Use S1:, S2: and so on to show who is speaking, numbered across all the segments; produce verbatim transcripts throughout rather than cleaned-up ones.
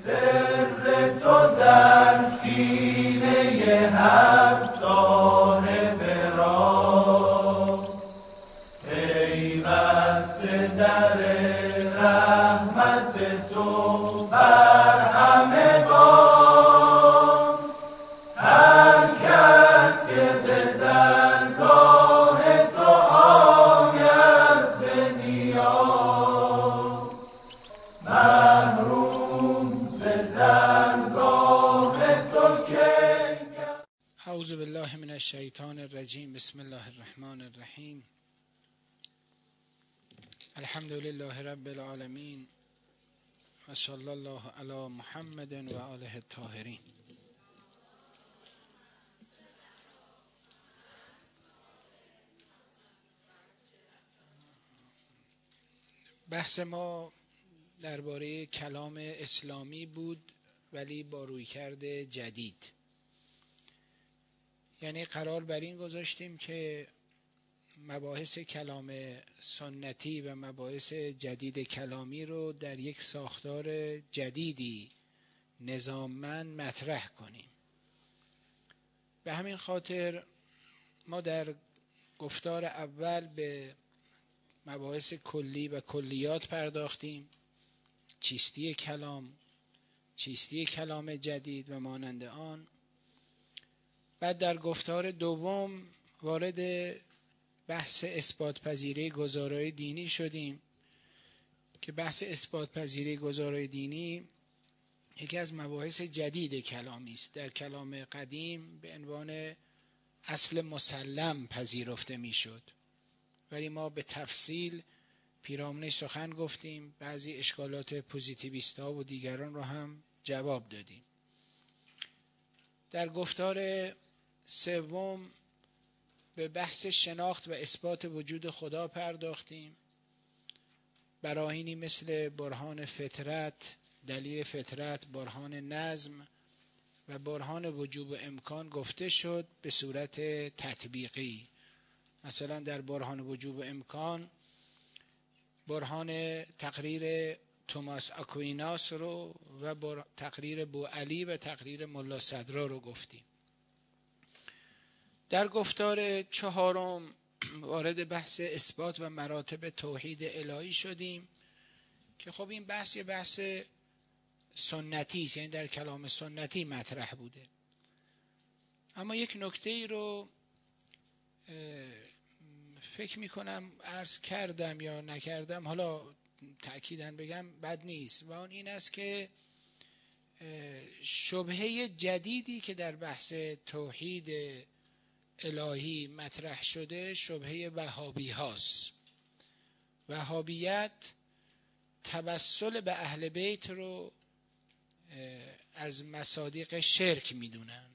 S1: سر تو در سینه هر صاحب را پیوسته در رحمت تو بر همه باد. هر کس که به درگاه تو آید به نیاز محروم ز درگاه تو کی.
S2: اعوذ بالله من الشیطان الرجیم. بسم الله الرحمن الرحیم. الحمد لله رب العالمین و صلی الله علی محمد و آله الطاهرین. بحث ما درباره کلام اسلامی بود، ولی با رویکرد جدید. یعنی قرار بر این گذاشتیم که مباحث کلام سنتی و مباحث جدید کلامی رو در یک ساختار جدیدی نظاممند مطرح کنیم. به همین خاطر ما در گفتار اول به مباحث کلی و کلیات پرداختیم، چیستی کلام، چیستی کلام جدید و مانند آن. بعد در گفتار دوم وارد بحث اثبات پذیری گزارای دینی شدیم که بحث اثبات پذیری گزارای دینی یکی از مباحث جدید کلامی است. در کلام قدیم به عنوان اصل مسلم پذیرفته میشد، ولی ما به تفصیل پیرامونش سخن گفتیم، بعضی اشکالات پوزیتیویست‌ها و دیگران رو هم جواب دادیم. در گفتار سوم به بحث شناخت و اثبات وجود خدا پرداختیم. براهینی مثل برهان فطرت، دلیل فطرت، برهان نظم و برهان وجوب و امکان گفته شد به صورت تطبیقی. مثلا در برهان وجوب و امکان برهان تقریر توماس آکویناس رو و تقریر بوعلی و تقریر ملا صدرا رو گفتیم. در گفتار چهارم وارد بحث اثبات و مراتب توحید الهی شدیم که خب این بحث یه بحث سنتی است، یعنی در کلام سنتی مطرح بوده. اما یک نکته ای رو فکر میکنم عرض کردم یا نکردم، حالا تأکیداً بگم بد نیست، و اون این است که شبهه جدیدی که در بحث توحید الهی مطرح شده شبهه وهابی هاست. وهابیت توسل به اهل بیت رو از مصادیق شرک میدونن.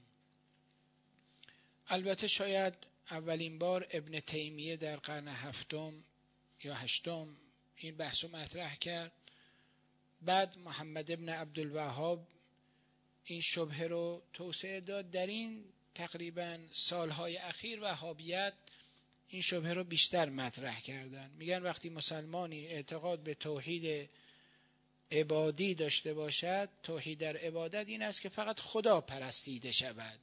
S2: البته شاید اولین بار ابن تیمیه در قرن هفتم یا هشتم این بحث رو مطرح کرد. بعد محمد ابن عبدالوهاب این شبهه رو توسعه داد. در این تقریبا سالهای اخیر وهابیت این شبهه رو بیشتر مطرح کردن. میگن وقتی مسلمانی اعتقاد به توحید عبادی داشته باشد، توحید در عبادت این است که فقط خدا پرستیده شود،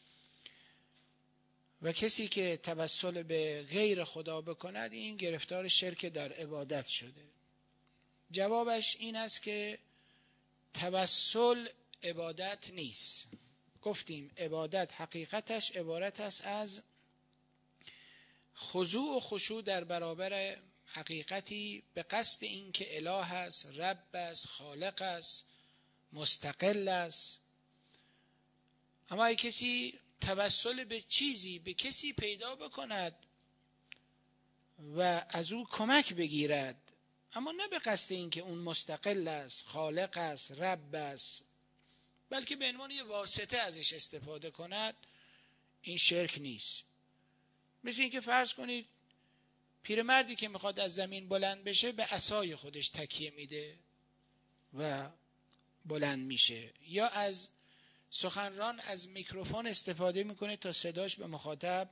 S2: و کسی که توسل به غیر خدا بکند این گرفتار شرک در عبادت شده. جوابش این است که توسل عبادت نیست. گفتیم عبادت حقیقتش عبارت است از خضوع و خشوع در برابر حقیقتی به قصد این که اله است، رب است، خالق است، مستقل است. اما اگه کسی توسل به چیزی به کسی پیدا بکند و از او کمک بگیرد، اما نه به قصد این که اون مستقل است، خالق است، رب است، بلکه به عنوان یه واسطه ازش استفاده کند، این شرک نیست. مثل این که فرض کنید پیرمردی که میخواد از زمین بلند بشه به عصای خودش تکیه میده و بلند میشه، یا از سخنران از میکروفون استفاده میکنه تا صداش به مخاطب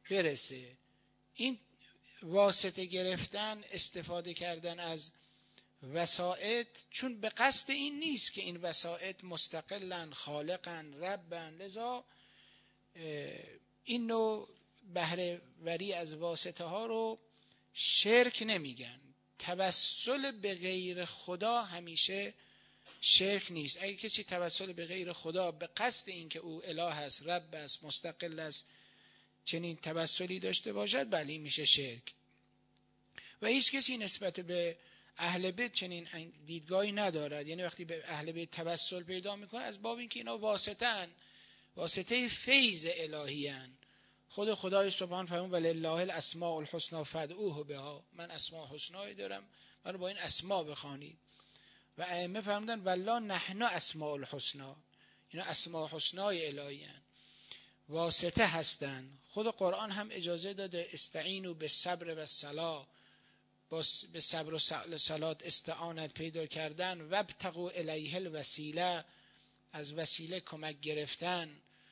S2: برسه. این واسطه گرفتن، استفاده کردن از وسائط چون به قصد این نیست که این وسائط مستقلن، خالقن، ربن، لذا این نوع بهره وری از واسطه ها رو شرک نمیگن. توسل به غیر خدا همیشه شرک نیست. اگه کسی توسل به غیر خدا به قصد این که او اله است، رب است، مستقل است، چنین توسلی داشته باشد، بله این میشه شرک. و هیچ کسی نسبت به اهل بیت چنین دیدگاهی ندارد. یعنی وقتی به اهل بیت توسل پیدا میکنه از باب این که اینا واسطه‌اند، واسطه فیض الهی اند. خود خدای سبحان فرمود ولله الاسماء الحسنی فادعوه بها، من اسماء حسنایی دارم، من رو با این اسماء بخوانید. و ائمه فرمودن والله نحن اسماء الحسنی، اینا اسماء حسنای الهی اند، واسطه هستند. خود قرآن هم اجازه داده استعینوا بالصبر والصلاة، با به صبر و صلات استعانت پیدا کردن، وابتغوا الیه الوسیله، از وسیله کمک گرفتن.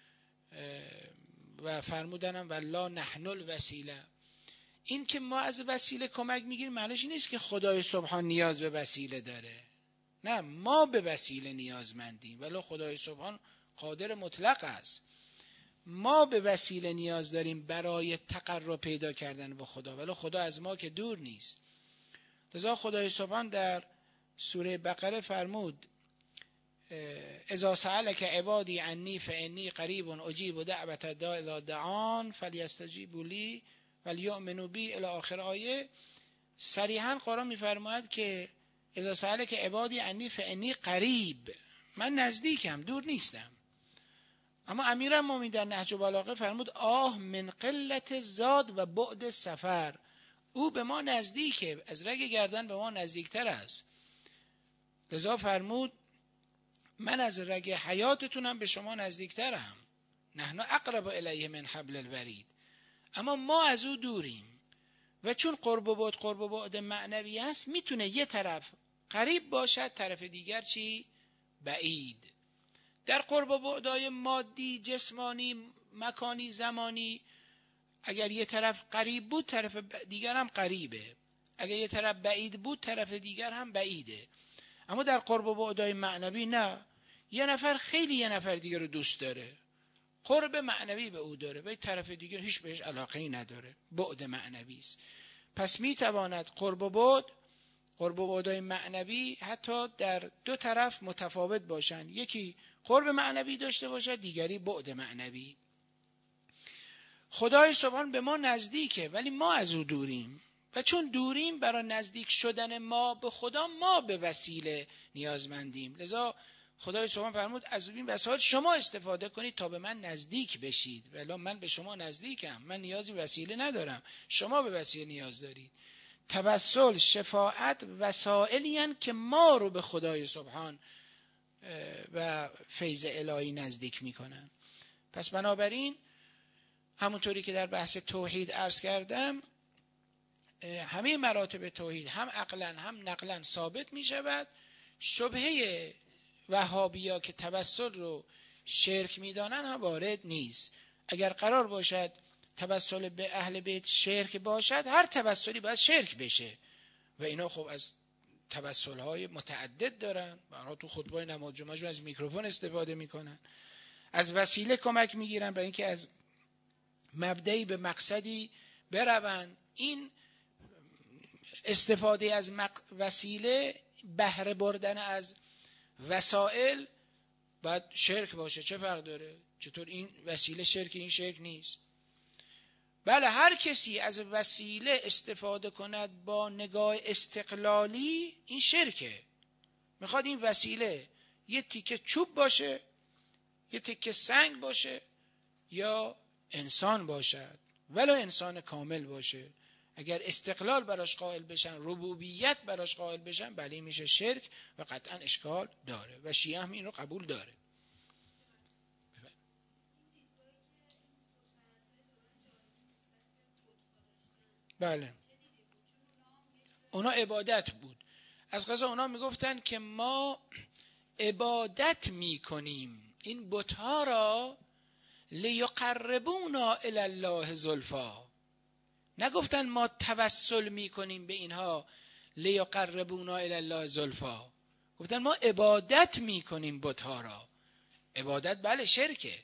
S2: و فرمودنم والله نحن الوسیله. این که ما از وسیله کمک میگیریم معنیش نیست که خدای سبحان نیاز به وسیله داره، نه، ما به وسیله نیازمندیم، ولی خدای سبحان قادر مطلق است. ما به وسیله نیاز داریم برای تقرب پیدا کردن با خدا، ولی خدا از ما که دور نیست. لذا خدای سبحان در سوره بقره فرمود اذا سألك عبادی عنی فانی قریب اجیب دعوت الداع اذا دعان فلیستجیبوا لی ولیؤمنوا بی الی آخر آیه. صریحا قرآن میفرماید که اذا سألك عبادی عنی فانی قریب، من نزدیکم، دور نیستم. اما امیرالمومنین در نهج البلاغه فرمود آه من قلت زاد و بعد سفر، او به ما نزدیکه، از رگ گردن به ما نزدیکتر است. لذا فرمود من از رگ حیاتتونم به شما نزدیکترم، نحن اقرب الیه من حبل الورید. اما ما از او دوریم و چون قرب و بعد قرب و بعد معنوی هست، میتونه یه طرف قریب باشد، طرف دیگر چی؟ بعید. در قرب و بعدای مادی، جسمانی، مکانی، زمانی، اگر یه طرف قریب بود طرف دیگر هم قریبه، اگر یه طرف بعید بود طرف دیگر هم بعیده. اما در قرب و بعدای معنوی نه، یه نفر خیلی یه نفر دیگر رو دوست داره، قرب معنوی به او داره و یه طرف دیگر هیچ بهش علاقه‌ای نداره، بعد معنوی است. پس میتواند قرب و بعد، قرب و بعدای معنوی حتی در دو طرف متفاوت باشند، یکی قرب معنوی داشته باشد، دیگری بعد معنوی. خدای سبحان به ما نزدیکه ولی ما از او دوریم و چون دوریم برای نزدیک شدن ما به خدا ما به وسیله نیازمندیم. لذا خدای سبحان فرمود از این وسایل شما استفاده کنید تا به من نزدیک بشید، ولی من به شما نزدیکم، من نیازی وسیله ندارم، شما به وسیله نیاز دارید. توسل، شفاعت وسائلی هستند که ما رو به خدای سبحان و فیض الهی نزدیک میکنن. پس بنابراین همونطوری که در بحث توحید عرض کردم، همه مراتب توحید هم عقلا هم نقلا ثابت می شود. شبهه وهابیا که توسل رو شرک می دانن هم وارد نیست. اگر قرار باشد توسل به اهل بیت شرک باشد، هر توسلی باید شرک بشه و اینا خب از توسل های متعدد دارن. برها تو خطبه نماز جمعه از میکروفون استفاده میکنن، از وسیله کمک میگیرن برای اینکه از مبدئی به مقصدی بروند. این استفاده از وسیله، بهره بردن از وسائل باید شرک باشه. چه فرق داره؟ چطور این وسیله شرک این شرک نیست؟ بله، هر کسی از وسیله استفاده کند با نگاه استقلالی این شرکه. میخواد این وسیله یه تیکه چوب باشه، یه تیکه سنگ باشه، یا انسان باشد، ولو انسان کامل باشه. اگر استقلال براش قائل بشن، ربوبیت براش قائل بشن، بله میشه شرک و قطعا اشکال داره و شیعه هم این رو قبول داره. بله، اونا عبادت بود. از قضا اونا میگفتن که ما عبادت میکنیم این بت‌ها را لیقربونا الی الله زلفا. نگفتن ما توسل میکنیم به اینها لیقربونا الی الله زلفی. گفتن ما عبادت میکنیم بت‌ها را. عبادت بله شرکه.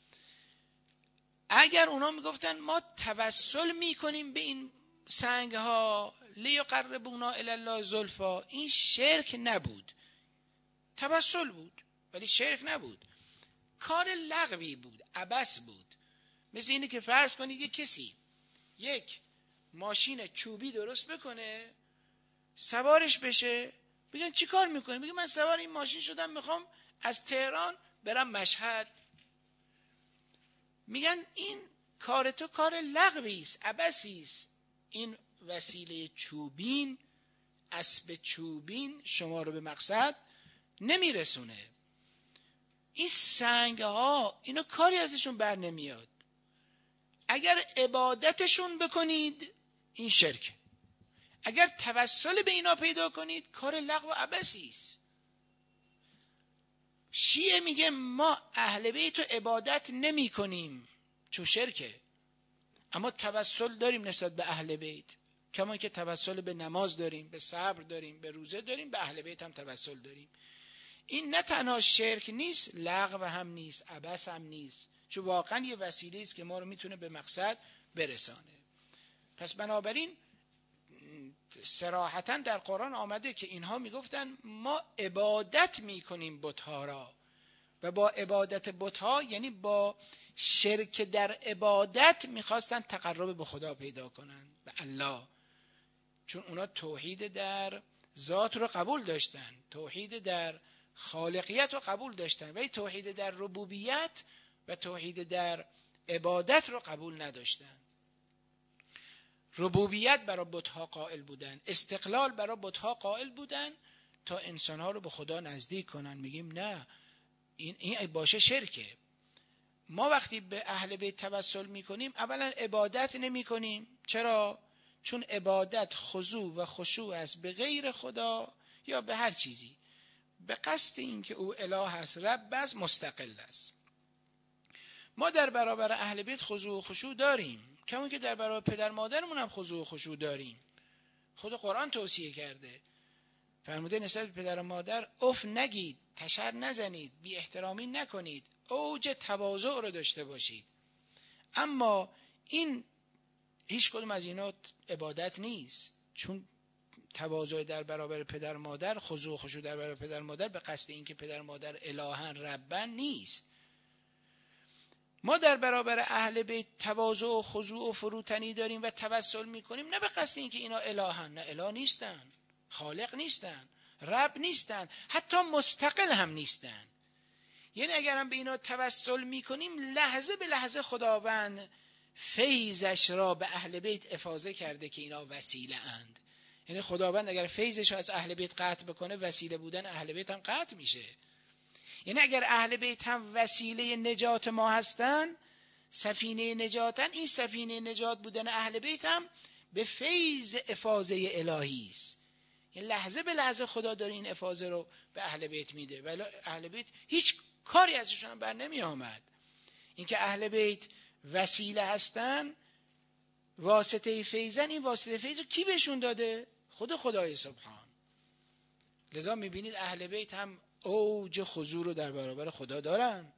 S2: اگر اونا میگفتن ما توسل میکنیم به این سنگ ها لیقربونا الی الله زلفی، این شرک نبود، توسل بود ولی شرک نبود، کار لغوی بود، عبث بود. مثل اینه که فرض کنید یک کسی یک ماشین چوبی درست بکنه، سوارش بشه، بگن چی کار میکنه؟ بگه من سوار این ماشین شدم میخوام از تهران برم مشهد. میگن این کار تو کار لغوی است، عبثی است. این وسیله چوبین، اسب چوبین شما رو به مقصد نمیرسونه. این سنگ ها اینا کاری ازشون بر نمیاد. اگر عبادتشون بکنید این شرک، اگر توسل به اینا پیدا کنید کار لغو و عبثی است. شیعه میگه ما اهل بیت رو عبادت نمی کنیم چون شرکه، اما توسل داریم نسبت به اهل بیت، کما که توسل به نماز داریم، به صبر داریم، به روزه داریم، به اهل بیت هم توسل داریم. این نه تنها شرک نیست، لغو هم نیست، عبث هم نیست، چون واقعا یه وسیله است که ما رو میتونه به مقصد برسانه. پس بنابراین صراحتا در قرآن آمده که اینها میگفتن ما عبادت میکنیم بت‌ها را، و با عبادت بت‌ها یعنی با شرک در عبادت میخواستن تقرب به خدا پیدا کنن، به الله، چون اونا توحید در ذات رو قبول داشتن، توحید در خالقیت رو قبول داشتن، ولی توحید در ربوبیت و توحید در عبادت رو قبول نداشتن. ربوبیت برای بت‌ها قائل بودن، استقلال برای بت‌ها قائل بودن تا انسان‌ها رو به خدا نزدیک کنن. میگیم نه، این این باشه شرکه. ما وقتی به اهل بیت توسل میکنیم اولا عبادت نمی کنیم. چرا؟ چون عبادت خضوع و خشوع است به غیر خدا یا به هر چیزی، به قصد این که او اله است، رب است، مستقل است. ما در برابر اهل بیت خضوع و خشوع داریم، کما که در برابر پدر مادرمون هم خضوع و خشوع داریم. خود قرآن توصیه کرده، فرموده نسبت به پدر و مادر اف نگید، تشر نزنید، بی احترامی نکنید، اوج تواضع رو داشته باشید. اما این هیچ کدوم از اینا عبادت نیست، چون تواضع در برابر پدر و مادر، خضوع و خشوع در برابر پدر و مادر به قصد این که پدر و مادر الهن ربن نیست. ما در برابر اهل بیت تواضع و خضوع و فروتنی داریم و توسل میکنیم، نه به قصد این که اینا الهن، نه اله نیستن، خالق نیستن، رب نیستن، حتی مستقل هم نیستن. یعنی اگرم به اینا توسل میکنیم لحظه به لحظه خداوند فیضش را به اهل بیت افاضه کرده که اینا وسیله اند. یعنی خداوند اگر فیضش را از اهل بیت قطع بکنه، وسیله بودن اهل بیت هم قطع میشه. یعنی اگر اهل بیت هم وسیله نجات ما هستن، سفینه نجاتن، این سفینه نجات بودن اهل بیت هم به فیض افاضه الهی است. یعنی لحظه به لحظه خدا داره این افاضه رو به اهل بیت میده، ولی اهل بیت هیچ کاری ازشون بر نمی آمد. اینکه اهل بیت وسیله هستن، واسطه فیضن، این واسطه فیض رو کی بهشون داده؟ خود خدای سبحان. لذا میبینید اهل بیت هم اوج خضوع رو در برابر خدا دارن.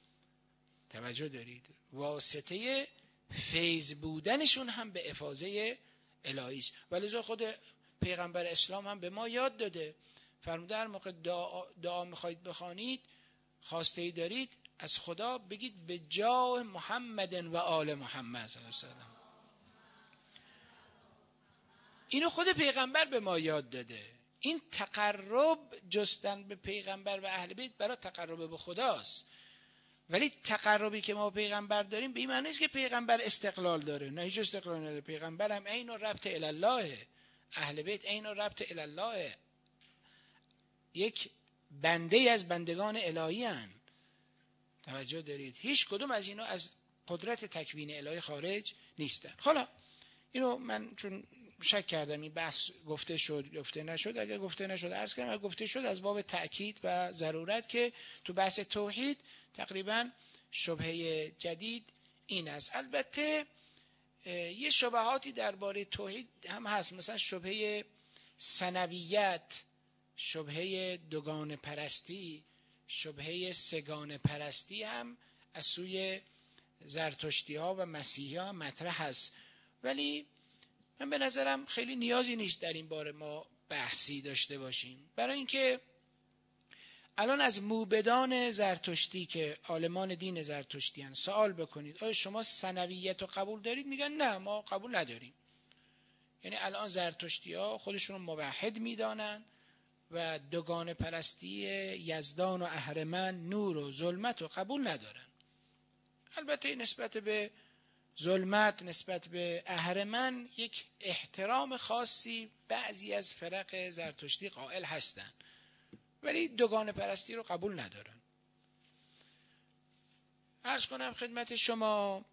S2: توجه دارید؟ واسطه فیض بودنشون هم به افاضه الهی است. ولذا خود پیغمبر اسلام هم به ما یاد داده، فرموده هر موقع دعا, دعا میخواید بخوانید، خواسته ای دارید از خدا، بگید به جاه محمد و آل محمد صلی الله علیه وسلم. اینو خود پیغمبر به ما یاد داده. این تقرب جستن به پیغمبر و اهل بیت برای تقرب به خداست. ولی تقربی که ما پیغمبر داریم به این معنی نیست که پیغمبر استقلال داره، نه، هیچ استقلال نداره. پیغمبر هم عین و ربط الی الله، اهل بیت عین و ربط الی الله، یک بنده از بندگان الهی هستند. توجه دارید؟ هیچ کدوم از اینا از قدرت تکوین الهی خارج نیستن. حالا اینو من چون شک کردم این بحث گفته شد گفته نشد، اگر گفته نشد عرض کردم، اگر گفته شد از باب تأکید و ضرورت که تو بحث توحید تقریبا شبهه جدید این است. البته یه شبهاتی درباره توحید هم هست، مثلا شبهه ثنویت، شبهه دوگانه پرستی، شبهه سگانه پرستی هم از سوی زرتشتی ها و مسیحی ها مطرح هست. ولی من به نظرم خیلی نیازی نیست در این باره ما بحثی داشته باشیم، برای اینکه الان از موبدان زرتشتی که عالمان دین زرتشتی هستند سوال بکنید آیا شما ثنویت رو قبول دارید؟ میگن نه ما قبول نداریم. یعنی الان زرتشتی ها خودشون رو موحد میدانن و دوگانه پرستی یزدان و اهرمن، نور و ظلمت رو قبول ندارن. البته نسبت به ظلمت، نسبت به اهرمن یک احترام خاصی بعضی از فرق زرتشتی قائل هستند، ولی دوگانه پرستی رو قبول ندارن. عرض کنم خدمت شما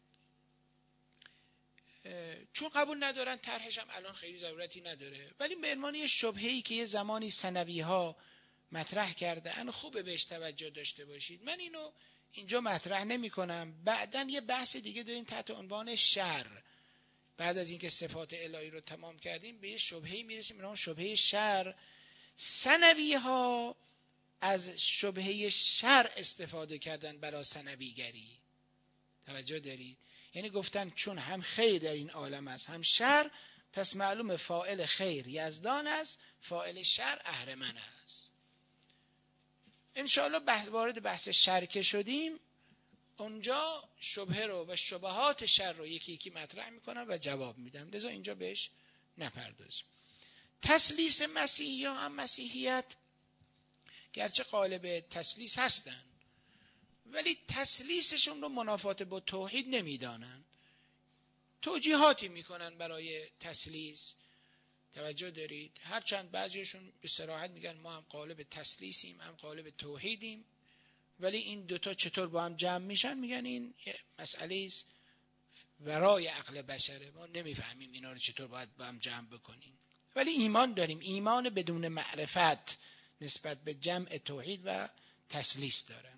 S2: چون قبول ندارن طرحش هم الان خیلی ضرورتی نداره، ولی به عنوان یه شبهه‌ای که یه زمانی ثنوی ها مطرح کردن خوبه بهش توجه داشته باشید. من اینو اینجا مطرح نمی کنم. بعدن یه بحث دیگه داریم تحت عنوان شر. بعد از اینکه صفات الهی رو تمام کردیم به یه شبهه‌ای میرسیم به نام شبهه شر. ثنوی ها از شبهه شر استفاده کردن برای ثنویگری. توجه دارید؟ یعنی گفتن چون هم خیر در این عالم است هم شر، پس معلوم فاعل خیر یزدان است، فاعل شر اهرمن است. انشاءالله بحث وارد بحث شر که شدیم اونجا شبهه رو و شبهات شر رو یکی یکی مطرح میکنم و جواب میدم، لذا اینجا بهش نپردازیم. تسلیس مسیحی ها هم مسیحیت گرچه قالب تسلیس هستن ولی تسلیسشون رو منافات با توحید نمیدانن، توجیهاتی میکنن برای تسلیس. توجه دارید؟ هرچند بعضیشون به صراحت میگن ما هم قالب تسلیسیم هم قالب توحیدیم، ولی این دوتا چطور با هم جمع میشن؟ میگن این مسئله است ورای عقل بشره، ما نمیفهمیم اینا رو چطور باید با هم جمع بکنیم. ولی ایمان داریم، ایمان بدون معرفت نسبت به جمع توحید و تسلیس دارن.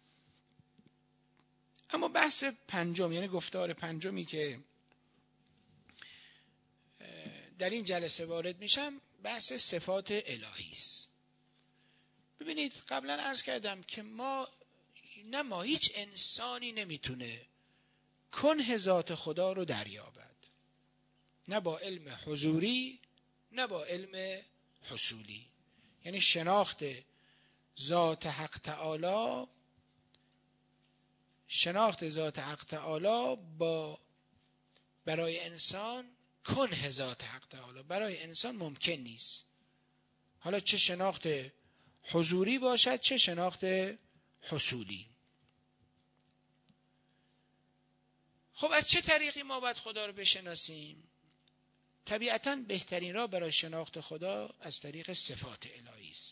S2: اما بحث پنجم، یعنی گفتار پنجمی که در این جلسه وارد میشم بحث صفات الهی است. ببینید قبلا عرض کردم که ما نه ما هیچ انسانی نمیتونه کنه ذات خدا رو دریابد، نه با علم حضوری نه با علم حصولی. یعنی شناخت ذات حق تعالی شناخت ذات حق تعالی با برای انسان کنه ذات حق تعالی برای انسان ممکن نیست، حالا چه شناخت حضوری باشد چه شناخت حصولی. خب از چه طریقی ما باید خدا رو بشناسیم؟ طبیعتاً بهترین راه برای شناخت خدا از طریق صفات الهی است.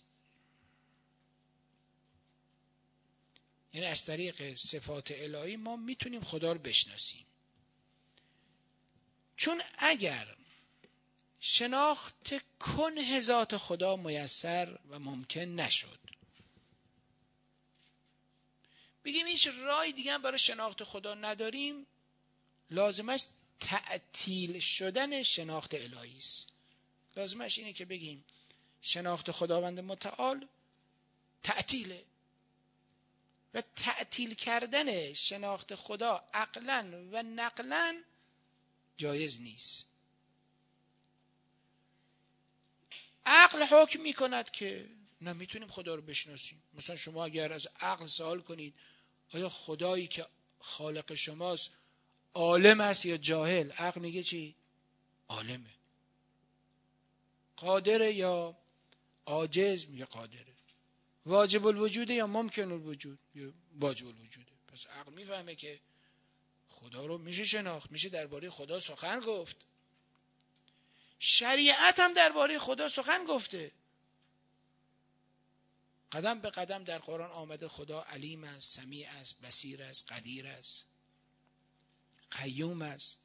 S2: یعنی از طریق صفات الهی ما میتونیم خدا رو بشناسیم. چون اگر شناخت کنه ذات خدا میسر و ممکن نشد، بگیم هیچ راهی دیگه هم برای شناخت خدا نداریم، لازمش تعطیل شدن شناخت الهی است. لازمش اینه که بگیم شناخت خداوند متعال تعطیله و تعطیل کردن شناخت خدا عقلاً و نقلاً جایز نیست. عقل حکم می کند که نه میتونیم خدا رو بشناسیم. مثلا شما اگر از عقل سوال کنید آیا خدایی که خالق شماست عالم است یا جاهل، عقل میگه چی؟ عالمه. قادره یا عاجز؟ میگه قادره. واجب الوجوده یا ممکن الوجود؟ یا واجب الوجوده. پس عقل میفهمه که خدا رو میشه شناخت، میشه درباره خدا سخن گفت. شریعت هم درباره خدا سخن گفته. قدم به قدم در قرآن آمده خدا علیم است، سمیع است، بصیر است، قدیر است، قیوم است.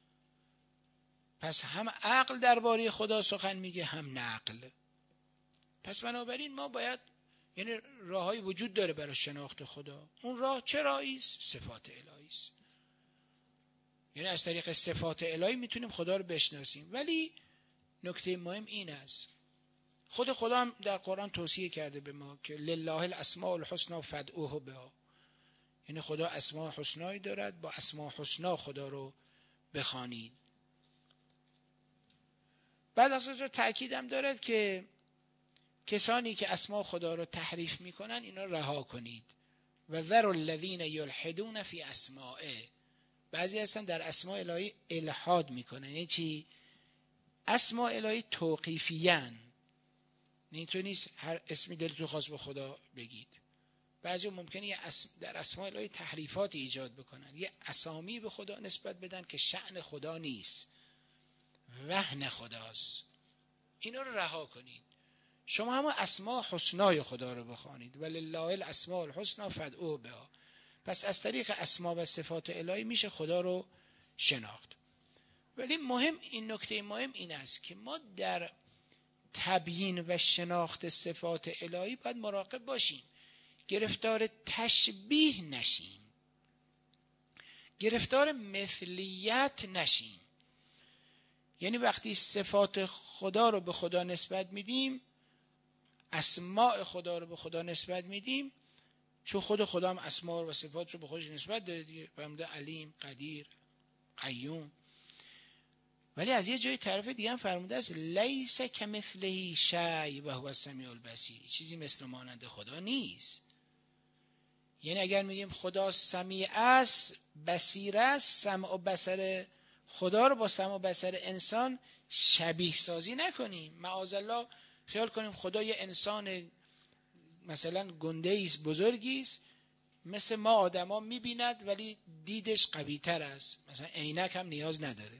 S2: پس هم عقل درباره خدا سخن میگه هم نقل. پس بنابراین ما باید، یعنی راههای وجود داره برای شناخت خدا. اون راه چه راهی است؟ صفات الهی است. یعنی از طریق صفات الهی میتونیم خدا رو بشناسیم. ولی نکته مهم این است، خود خدا هم در قرآن توصیه کرده به ما که لله الاسماء الحسنی فادعوه بها، یعنی خدا اسماء حسنایی دارد، با اسماء حسنا خدا رو بخوانید. بعد از اون تأکید هم دارد که کسانی که اسماء خدا رو تحریف میکنن اینا رها کنید. و ذروا الذین یلحدون فی اسمائه، بعضی هستن در اسماء الهی الحاد میکنن. یعنی چی؟ اسماء الهی توقیفیان، اینطور نیست هر اسمی دلتون خواست به خدا بگید. بعضی ممکنه یه اسم در اسماء الهی تحریفاتی ایجاد بکنن، یه اسامی به خدا نسبت بدن که شأن خدا نیست، وهن خداست. اینا رو رها کنید. شما هم اسماء حسنای خدا رو بخوانید، ولله الاسماء الحسنی فادعوه بها. پس از طریق اسما و صفات الهی میشه خدا رو شناخت. ولی مهم، این نکته مهم این است که ما در تبیین و شناخت صفات الهی باید مراقب باشیم، گرفتار تشبیه نشیم، گرفتار مثلیت نشیم. یعنی وقتی صفات خدا رو به خدا نسبت میدیم، اسماء خدا رو به خدا نسبت میدیم، چون خود خدا هم اسماء و صفات رو به خودش نسبت داده، فرموده علیم، قدیر، قیوم. ولی از یه جای طرف دیگه هم فرموده است لیس کمثله شیء و هو السمیع البصیر، چیزی مثل مانند خدا نیست. یعنی اگر میگیم خدا سمیع است، بصیر است، سمع و بصر خدا رو با سمع و بصر انسان شبیه سازی نکنیم. معاذالله خیال کنیم خدا یه انسان مثلا گنده ایست، بزرگی است، مثل ما آدما میبیند ولی دیدش قوی تر است، مثلا عینک هم نیاز نداره،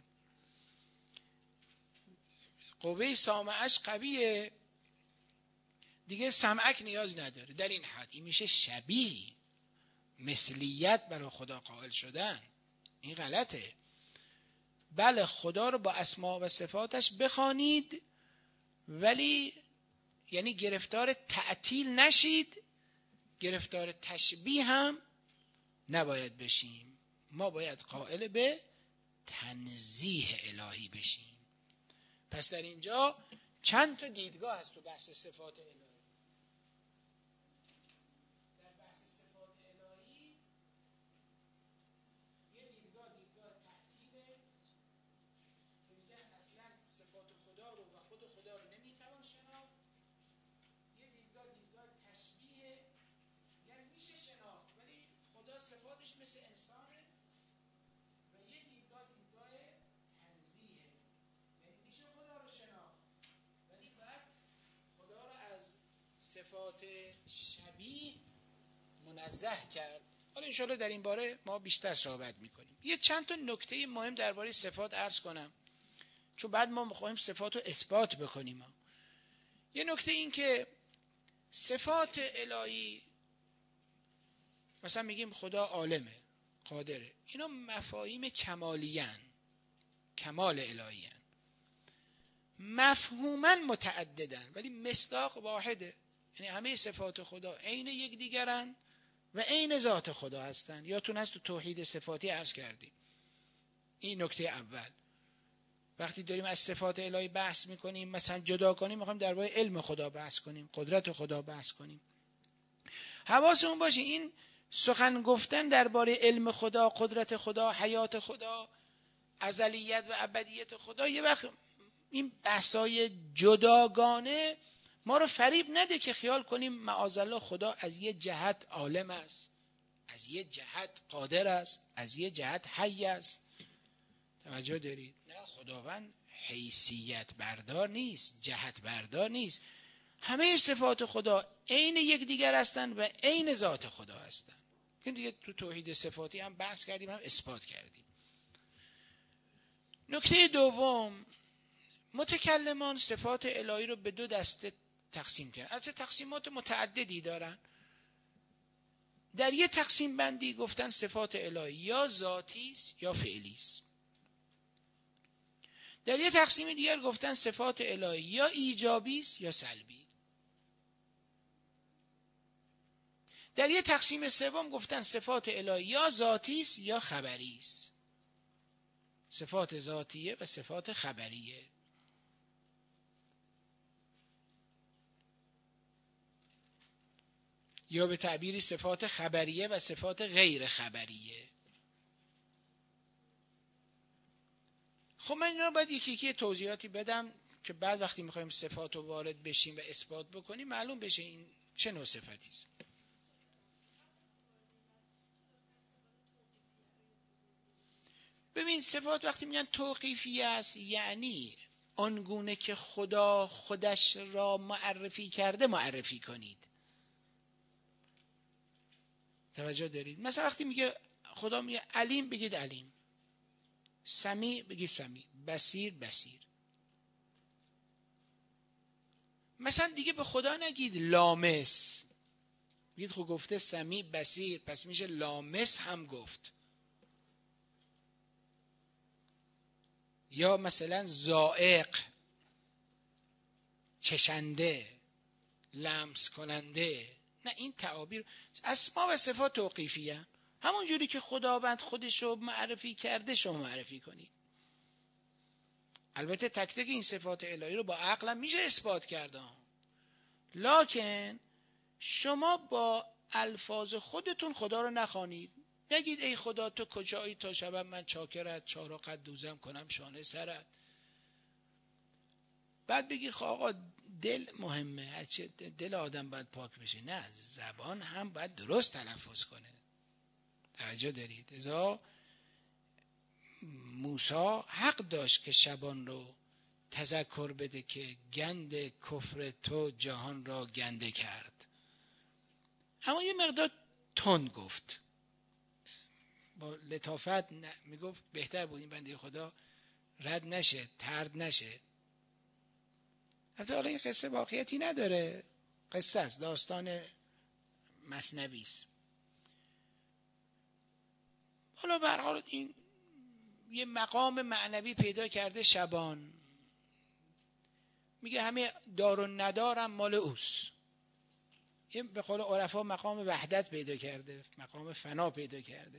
S2: قوه سامعش قویه دیگه، سمعک نیاز نداره. در این حد این میشه شبیه، مثلیت برای خدا قائل شدن. این غلطه. بله خدا رو با اسما و صفاتش بخوانید، ولی یعنی گرفتار تعطیل نشید، گرفتار تشبیه هم نباید بشیم. ما باید قائل به تنزیه الهی بشیم. پس در اینجا چند تا دیدگاه هست تو بحث صفات الهی. در بحث صفات الهی یه دیدگاه دیدگاه تعطیله که میگه اصلا صفات خدا رو و خود خدا رو نمیتوان شناخت. یه دیدگاه دیدگاه تشبیه، یعنی میشه شناخت ولی خدا صفاتش مثل انسانه. و یه دیدگاه دیدگاه تنزیه، یعنی میشه خدا رو شناخت ولی باید خدا رو از صفات شبیه منزه کرد. حالا انشاءالله در این باره ما بیشتر صحبت میکنیم. یه چند تا نکته مهم درباره صفات عرض کنم، چون بعد ما میخوایم صفات رو اثبات بکنیم. یه نکته این که صفات الهی، مثلا میگیم خدا عالمه، قادره، اینا مفاهیم کمالیان، کمال الهیان، مفهوما متعددن ولی مصداق واحده. یعنی همه صفات خدا عین یکدیگرن و عین ذات خدا هستن. یادتون هست تو توحید صفاتی عرض کردیم. این نکته اول. وقتی داریم از صفات الهی بحث میکنیم، مثلا جدا کنیم، میخوایم درباره علم خدا بحث کنیم، قدرت خدا بحث کنیم، حواسمون باشه این سخن گفتن درباره علم خدا، قدرت خدا، حیات خدا، ازلیت و ابدیت خدا، یه وقت این بحثای جداگانه ما رو فریب نده که خیال کنیم معاذالله خدا از یه جهت عالم است، از یه جهت قادر است، از یه جهت حی است. توجه دارید؟ نه، خداوند حیثیت بردار نیست، جهت بردار نیست. همه صفات خدا عین یکدیگر هستند و عین ذات خدا هستند. این دیگه تو توحید صفاتی هم بحث کردیم، هم اثبات کردیم. نکته دوم، متکلمان صفات الهی رو به دو دسته تقسیم کردن. البته تقسیمات متعددی دارن. در یه تقسیم بندی گفتن صفات الهی یا ذاتی است یا فعلی است. در یه تقسیم دیگر گفتن صفات الهی یا ایجابی است یا سلبی. در یه تقسیم سوم گفتن صفات الهی یا ذاتی است یا خبری است. صفات ذاتیه و صفات خبریه. یا به تعبیری صفات خبریه و صفات غیر خبریه. خب من اینا رو باید یکی یکی توضیحاتی بدم که بعد وقتی میخوایم صفات رو وارد بشیم و اثبات بکنیم معلوم بشه این چه نوع صفتی است. ببین صفات وقتی میگن توقیفی است یعنی آنگونه که خدا خودش را معرفی کرده معرفی کنید. توجه دارید؟ مثلا وقتی میگه خدا میگه علیم بگید علیم، سمیع بگید سمیع، بصیر بصیر. مثلا دیگه به خدا نگید لامس، بگید خب گفته سمیع بصیر پس میشه لامس هم گفت. یا مثلا زائق، چشنده، لمس کننده. نه این تعابیر اسما و صفات توقیفیه. همون جوری که خداوند خودش رو معرفی کرده شما معرفی کنید. البته تک تک این صفات الهی رو با عقلم میشه اثبات کرده، لکن شما با الفاظ خودتون خدا رو نخوانید. نگید ای خدا تو کجایی تا شب من چاکرت چارا قد دوزم کنم شانه سرت. بعد بگید خب آقا دل مهمه، دل آدم باید پاک بشه. نه، زبان هم باید درست تلفظ کنه. توجه دارید؟ ازا موسی حق داشت که شبان رو تذکر بده که گند کفر تو جهان را گنده کرد، اما یه مقدار تند گفت، با لطافت میگفت بهتر بود این بنده خدا رد نشه، طرد نشه. البته حالا این قصه واقعیتی نداره، قصه است، داستان مثنوی است. حالا به هر حال این یه مقام معنوی پیدا کرده شبان، میگه همه دار و ندارم مال اوست. یه به قول عرفا مقام وحدت پیدا کرده، مقام فنا پیدا کرده.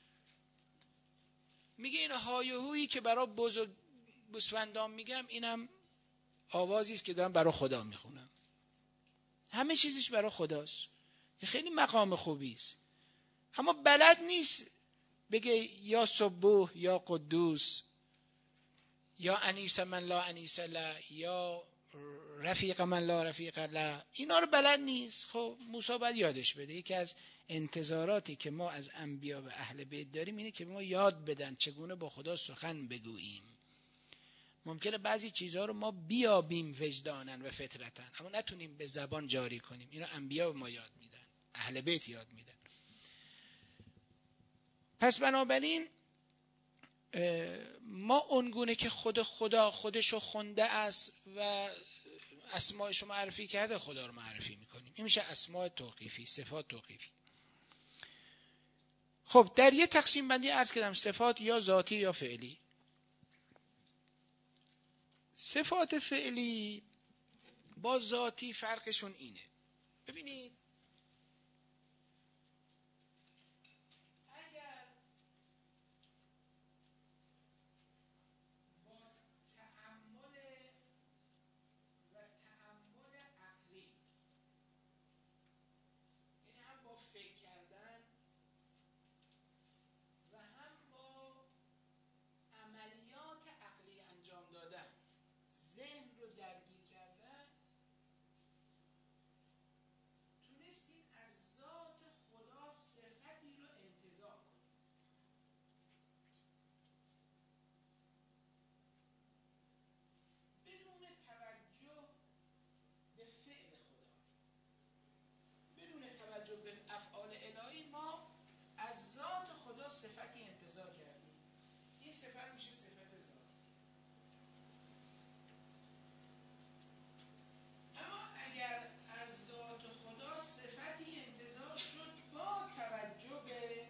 S2: میگه این های و هویی که برای بز و گوسفندان میگم اینم آوازی است که دارم برای خدا میخونم. همه چیزش برای خداست. خیلی مقام خوبی است، اما بلد نیست بگه یا سبوح یا قدوس یا انیس من لا انیس له یا رفیق من لا رفیق له. اینا رو بلد نیست. خب موسی باید یادش بده. یکی از انتظاراتی که ما از انبیا و اهل بیت داریم اینه که ما یاد بدن چگونه با خدا سخن بگوییم. ممکنه بعضی چیزها رو ما بیابیم وجدانن و فطرتن، اما نتونیم به زبان جاری کنیم. اینو انبیا به ما یاد میدن، اهل بیت یاد میدن. پس بنابراین ما اونگونه که خود خدا خودشو خونده است و اسمایشو معرفی کرده خدا رو معرفی میکنیم. این میشه اسماء توقیفی، صفات توقیفی. خب در یه تقسیم بندی عرض کردم صفات یا ذاتی یا فعلی. صفات فعلی با ذاتی فرقشون اینه. ببینید صفتی انتزاع کردیم. این صفت میشه صفت ذات. اما اگر از ذات خدا صفتی انتزاع شد با توجه به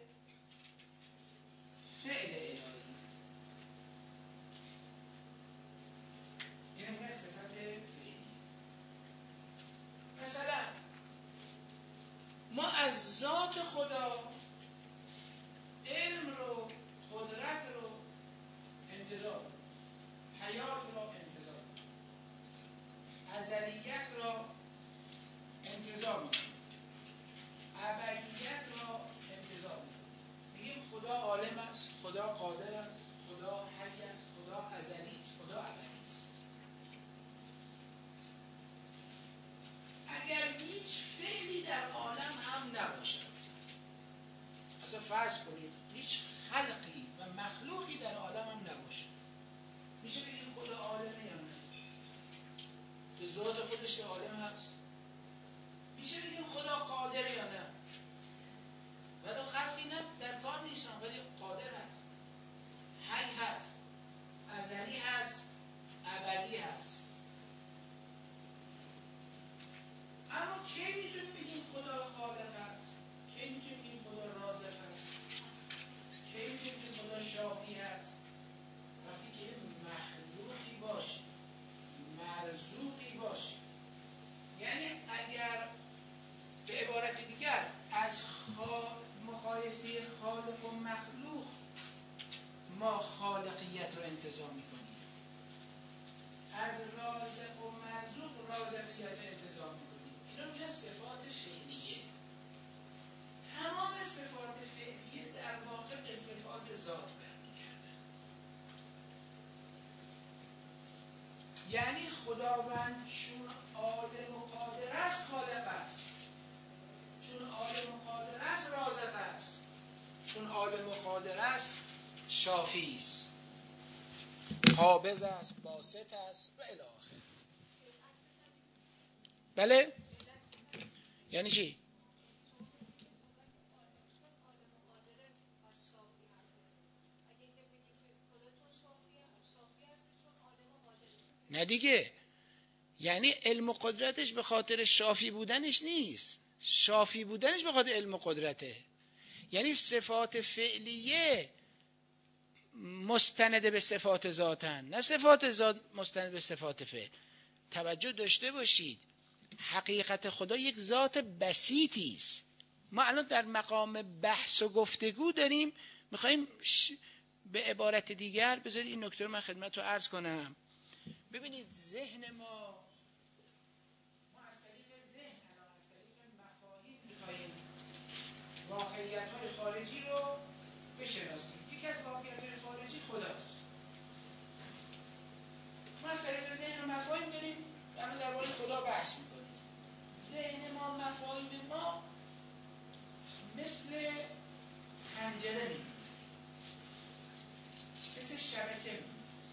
S2: فعل الهی، این میشه صفت فعلی. مثلا ما از ذات خدا علم رو، قدرت رو انتزاع، حیات رو انتزاع، ازلیت رو انتزاع میکنیم. اصلا فرض کنید هیچ خلقی و مخلوقی در عالم هم نباشه، میشه بگیم خدا عالمه یا نه؟ به ذات خودش که عالم هست. میشه بگیم خدا قادر یا نه؟ ولی خلقی نه در کار نیستن ولی قادر هست، حی هست، ازلی هست، ابدی هست. اما کی میتونیم بگیم خدا خالق هست؟ کی میتونیم بگیم خدا رازق هست؟ کی میتونیم بگیم خدا شافی هست؟ وقتی که مخلوقی باشه، مرزوقی باشه. یعنی اگر به عبارت دیگر از مقایسه خالق و مخلوق ما خالقیت رو انتزاع میکنیم، از رازق و مرزوق رازقیت رو انتزاع میکنیم. اینا میگه صفات فعلیه. تمام صفات فعلیه در واقع به صفات ذات برمیگردن. یعنی خداوند چون عالم و قادر است خالق است، چون عالم و قادر است رازق است، چون عالم و قادر است شافی است، قابض است، باسط است و الی آخر. بله؟ یعنی چی؟ نه دیگه، یعنی علم و قدرتش به خاطر شافی بودنش نیست، شافی بودنش به خاطر علم و قدرته. یعنی صفات فعلیه مستند به صفات ذاتن، نه صفات ذات مستند به صفات فعل. توجه داشته باشید حقیقت خدا یک ذات بسیطی است. ما الان در مقام بحث و گفتگو داریم، میخواییم ش... به عبارت دیگر بذارید این نکته رو من خدمت رو عرض کنم. ببینید ذهن ما ما از طریق ذهن الان از طریق مفاهیم میخواییم واقعیت های خارجی رو بشناسیم. یکی از واقعیت های خارجی خداست. ما از طریق ذهن و مفاهیم داریم الان درباره خدا بحث میکنیم. ذهن ما، مفاهیم ما مثل پنجره میمونه، مثل شبکه میمونه.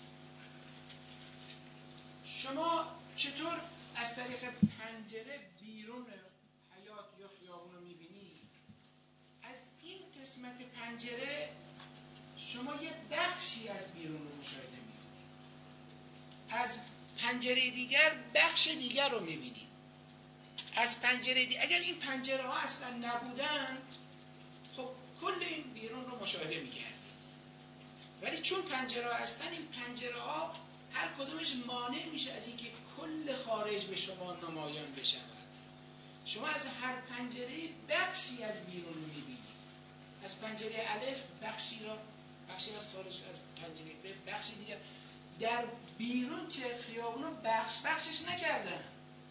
S2: شما چطور از طریق پنجره بیرون حیات یا خیابون رو میبینید؟ از این قسمت پنجره شما یه بخشی از بیرون رو مشاهده میکنید، از پنجره دیگر بخش دیگر رو میبینید. از پنجره دیگر اگر این پنجره ها اصلا نبودن خب کل این بیرون رو مشاهده میکردید. ولی چون پنجره ها هستن، این پنجره ها هر کدومش مانع میشه از اینکه کل خارج به شما نمایان بشود. شما از هر پنجره بخشی از بیرون رو میبینید. از پنجره الف بخشی را، بخشی از خارج از پنجره ب، بخشی دیگر. در بیرون که خیابون رو بخش بخشش نکردن،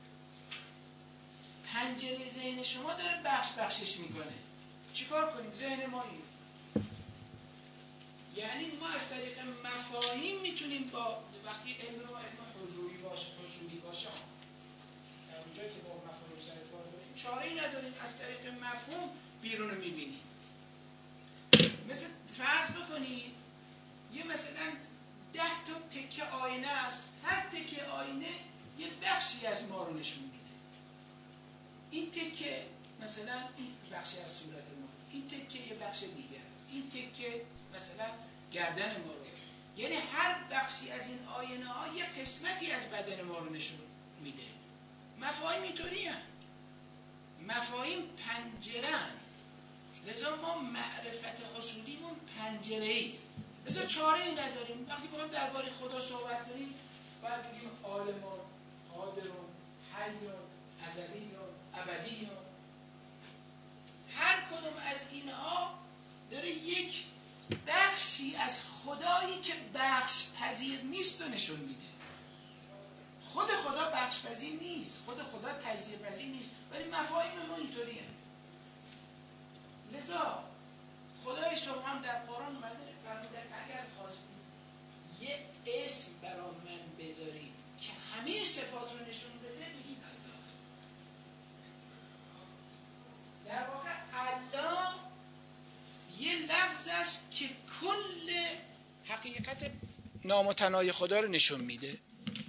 S2: پنجره ذهن شما داره بخش بخشش میکنه. چیکار کنیم؟ ذهن ما این، یعنی ما از طریق مفاهیم میتونیم با وقتی علم ما علم حضوری باشه، حصولی باشه، در اونجا که با مفاهیم سر کار داریم چاره‌ای نداریم، از طریق مفهوم بیرون رو میبینیم. مثل فرض بکنید یه مثلا ده تا تکه آینه است، هر تکه آینه یه بخشی از ما رو نشون میده. این تکه مثلا این بخشی از صورت ما، این تکه یه بخش دیگر، این تکه مثلا گردن ما رو، یعنی هر بخشی از این آینه ها یه قسمتی از بدن ما رو نشون میده. مفاهیم اینطوری هست، مفاهیم پنجره هست. لذا ما معرفت حصولیمون پنجره است. لذا چاره ای نداریم. وقتی بخوایم درباره خدا صحبت کنیم باید بگیم عالمون، قادرون، حیون، ازلیون، ابدیون. هر کدوم از اینها داره یک بخشی از خدایی که بخش پذیر نیست رو نشون میده. خود خدا بخش پذیر نیست، خود خدا تجزیه پذیر نیست، ولی مفاهیم ما اینطوریه. لذا خدای سبحان در قرآن اومده فرموده اگر خواستید یه اسم برای من بذارید که همه صفات رو نشون بده بگید الله. در واقع الله است که کل حقیقت نامتناهی خدا رو نشون میده.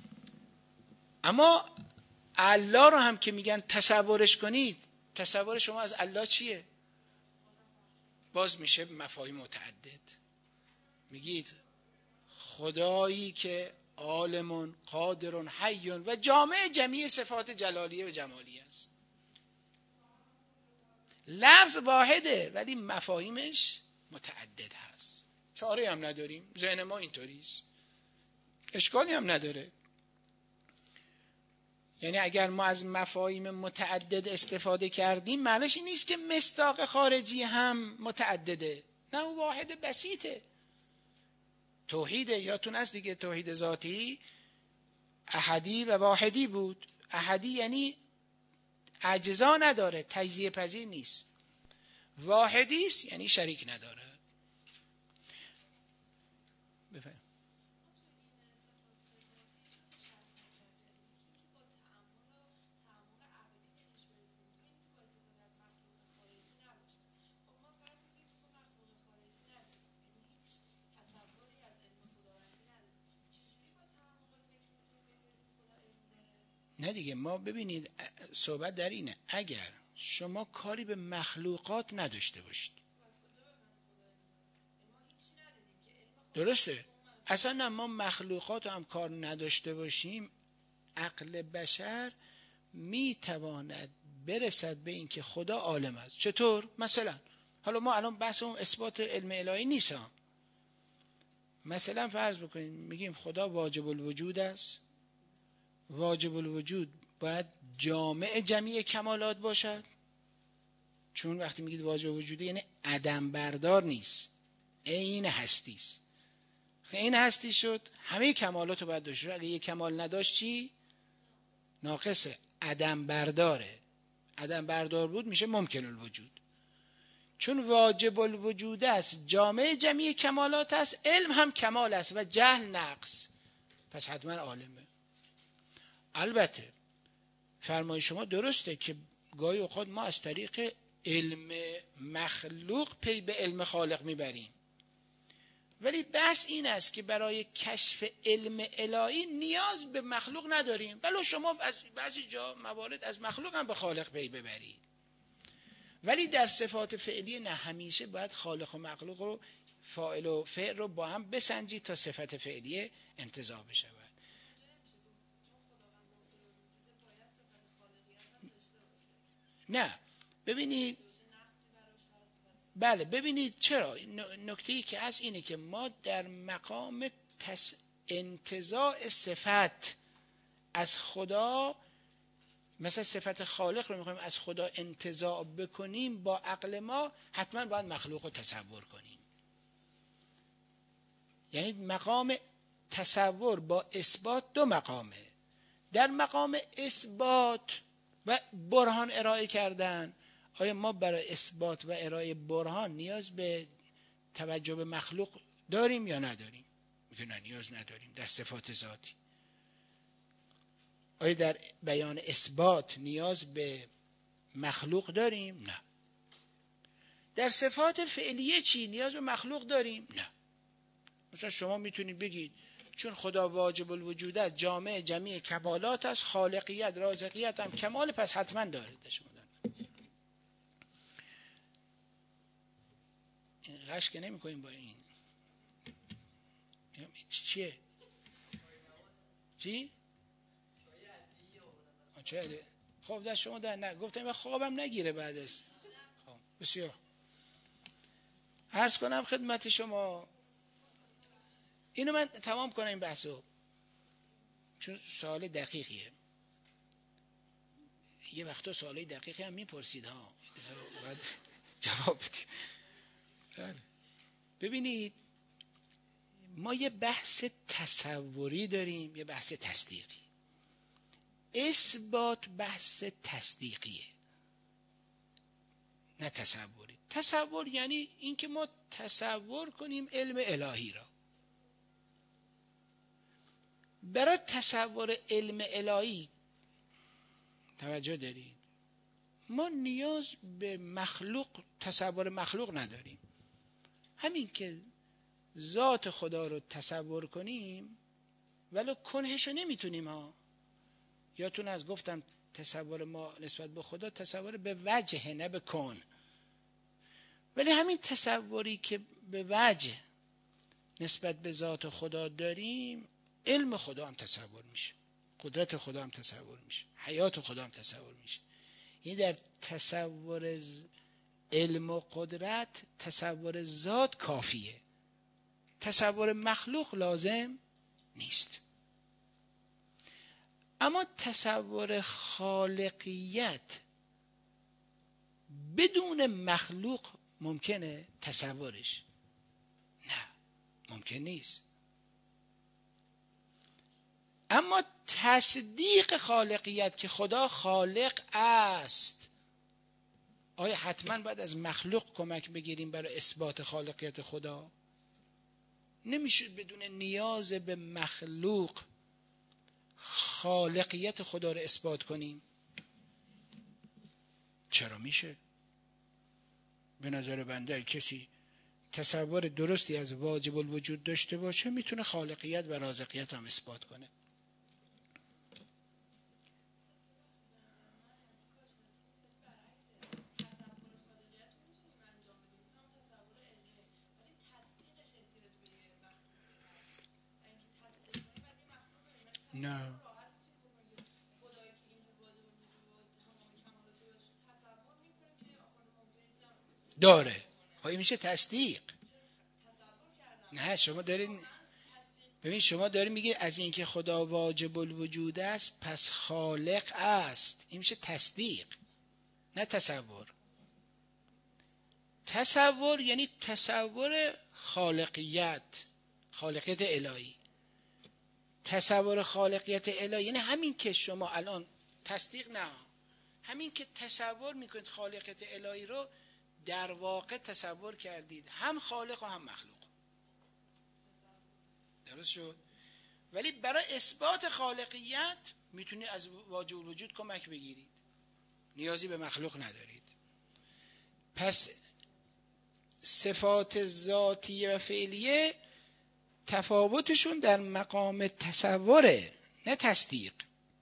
S2: اما الله رو هم که میگن تصورش کنید، تصور شما از الله چیه؟ باز میشه مفاهیم متعدد. میگید خدایی که عالم قادر حی و جامع جمیع صفات جلالیه و جمالیه است. لفظ واحده ولی مفاهیمش متعدد هست. چاره هم نداریم، ذهن ما اینطوریست، اشکالی هم نداره. یعنی اگر ما از مفاهیم متعدد استفاده کردیم معنیش این نیست که مصداق خارجی هم متعدده، نه، اون واحد بسیطه. توحیده، یادتون هست دیگه، توحید ذاتی احدی و واحدی بود. احدی یعنی اجزا نداره، تجزیه پذیر نیست. واحدی است یعنی شریک نداره. بفهم. نه دیگه، ما ببینید صحبت در اینه اگر شما کاری به مخلوقات نداشته باشید، درسته؟ اصلا نه، ما مخلوقات هم کار نداشته باشیم، عقل بشر میتواند برسد به این که خدا عالم است. چطور؟ مثلا حالا ما الان بحث اون اثبات علم الهی نیست، مثلا فرض بکنیم میگیم خدا واجب الوجود است. واجب الوجود باید جامع جمیع کمالات باشد، چون وقتی میگید واجب الوجود یعنی عدم بردار نیست، عین هستی است. این هستی شد همه کمالات رو باید داشت. اگه یک کمال نداشت چی؟ ناقصه، عدم برداره. عدم بردار بود میشه ممکن الوجود. چون واجب الوجود است، جامع جمیع کمالات است، علم هم کمال است و جهل نقص، پس حتما عالمه. البته فرمای شما درسته که گاهی اوقات ما از طریق علم مخلوق پی به علم خالق میبریم، ولی بحث این است که برای کشف علم الهی نیاز به مخلوق نداریم، ولو شما از بعضی جا موارد از مخلوق هم به خالق پی ببرید. ولی در صفات فعلی نه، همیشه باید خالق و مخلوق رو، فاعل و فعل رو با هم بسنجید تا صفت فعلی انتزاع بشود. نه ببینید، بله ببینید چرا نکته‌ای که هست اینه که ما در مقام تس... انتزاع صفت از خدا، مثلا صفت خالق رو میخوایم از خدا انتزاع بکنیم با عقل ما، حتما باید مخلوق رو تصور کنیم. یعنی مقام تصور با اثبات دو مقامه. در مقام اثبات و برهان ارائه کردن، آیا ما برای اثبات و ارائه برهان نیاز به توجه به مخلوق داریم یا نداریم؟ میگه نه، نیاز نداریم در صفات ذاتی. آیا در بیان اثبات نیاز به مخلوق داریم؟ نه. در صفات فعلیه چی؟ نیاز به مخلوق داریم؟ نه. مثلا شما میتونید بگید چون خدا واجب الوجود است، جامع جمیع کمالات است، خالقیت رازقیت هم کمال، پس حتما داره. این غش که نمی کنیم با این چیه؟ چی؟ چه؟ خب دست شما در نه گفتم خوابم نگیره بعدش. خب بسیار عرض کنم خدمت شما، اینو من تمام کنم این بحثو، چون سوال دقیقیه. یه وقتا سوالای دقیقی هم میپرسید ها، باید جواب بدیم. ببینید ما یه بحث تصوری داریم، یه بحث تصدیقی. اثبات بحث تصدیقیه نه تصوری. تصور یعنی اینکه ما تصور کنیم علم الهی را. برای تصور علم الهی توجه دارید، ما نیاز به مخلوق، تصور مخلوق نداریم. همین که ذات خدا رو تصور کنیم ولو کنهش رو نمیتونیم ها. یادتون از گفتم تصور ما نسبت به خدا تصور به وجه نه به کن، ولی همین تصوری که به وجه نسبت به ذات خدا داریم، علم خدا هم تصور میشه، قدرت خدا هم تصور میشه، حیات خدا هم تصور میشه. یعنی در تصور علم و قدرت تصور ذات کافیه، تصور مخلوق لازم نیست. اما تصور خالقیت بدون مخلوق ممکنه تصورش؟ نه، ممکن نیست. اما تصدیق خالقیت که خدا خالق است، آیا حتما باید از مخلوق کمک بگیریم برای اثبات خالقیت خدا؟ نمیشه بدون نیاز به مخلوق خالقیت خدا رو اثبات کنیم. چرا میشه؟ به نظر بنده کسی تصور درستی از واجب الوجود داشته باشه میتونه خالقیت و رازقیت هم اثبات کنه. نه داره، خواهی میشه تصدیق. نه شما دارین ببین شما دارین میگه از اینکه خدا واجب الوجود است پس خالق است، این میشه تصدیق نه تصور. تصور یعنی تصور خالقیت، خالقیت الهی. تصور خالقیت الهی یعنی همین که شما الان تصدیق نه، همین که تصور میکنید خالقیت الهی رو در واقع تصور کردید، هم خالق و هم مخلوق. درست شد؟ ولی برای اثبات خالقیت میتونید از واجب الوجود کمک بگیرید، نیازی به مخلوق ندارید. پس صفات ذاتیه و فعلیه تفاوتشون در مقام تصوره نه تصدیق.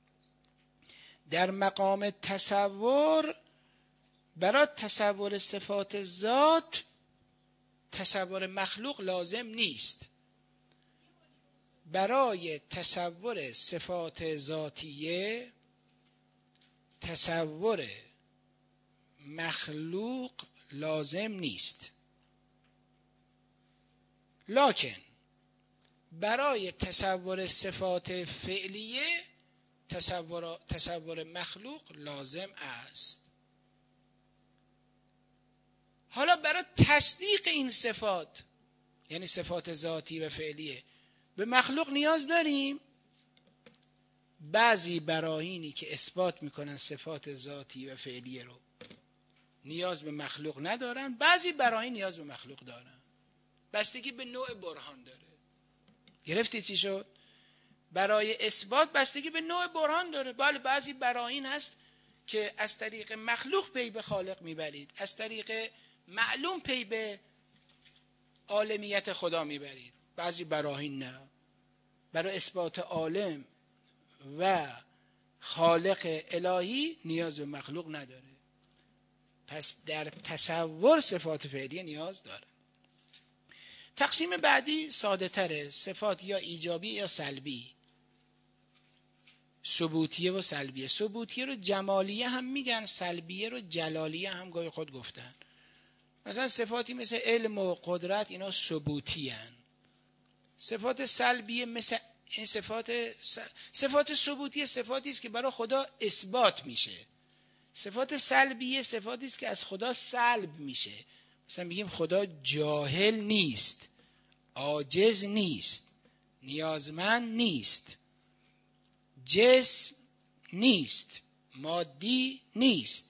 S2: در مقام تصور برای تصور صفات ذات تصور مخلوق لازم نیست. برای تصور صفات ذاتیه تصور مخلوق لازم نیست، لکن برای تصور صفات فعلیه تصور, تصور مخلوق لازم است. حالا برای تصدیق این صفات یعنی صفات ذاتی و فعلیه به مخلوق نیاز داریم. بعضی براهینی که اثبات میکنن صفات ذاتی و فعلیه رو نیاز به مخلوق ندارن، بعضی براهین نیاز به مخلوق دارن، بستگی به نوع برهان داره. گرفتید چی شد؟ برای اثبات بستگی به نوع برهان داره. بله بعضی براهین هست که از طریق مخلوق پی به خالق میبرید، از طریق معلوم پی به عالمیت خدا میبرید. بعضی براهین نه، برای اثبات عالم و خالق الهی نیاز به مخلوق نداره. پس در تصور صفات فعلیه نیاز داره. تقسیم بعدی ساده تره، صفات یا ایجابی یا سلبی، ثبوتیه و سلبیه. ثبوتیه رو جمالیه هم میگن، سلبیه رو جلالیه هم گاهی خود گفتن. مثلا صفاتی مثل علم و قدرت اینا ثبوتی هن. صفات سلبیه مثل این صفات صفات ثبوتی صفاتی است که برای خدا اثبات میشه. صفات سلبیه صفاتی است که از خدا سلب میشه. مثلا میگیم خدا جاهل نیست، عاجز نیست، نیازمند نیست، جسم نیست، مادی نیست،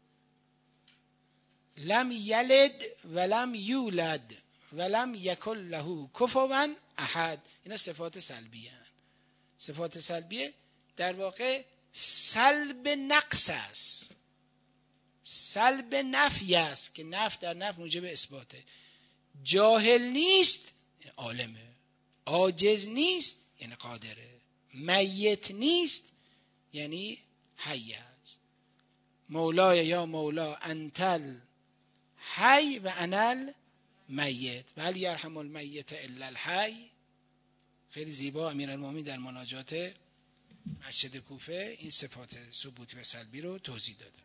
S2: لم یلد ولم یولد ولم یکن له کفوا احد. اینا صفات سلبیه هستند. صفات سلبیه در واقع سلب نقص است، سلب نفی است که نفی در نفی موجب اثباته. جاهل نیست یعنی عالمه، عاجز نیست یعنی قادره، میت نیست یعنی حی است. مولای یا مولا انتل حی و انل میت ولی یرحم المیت الا الحی. خیلی زیبا امیرالمومنین در مناجات مسجد کوفه این صفات ثبوتی و سلبی رو توضیح داده.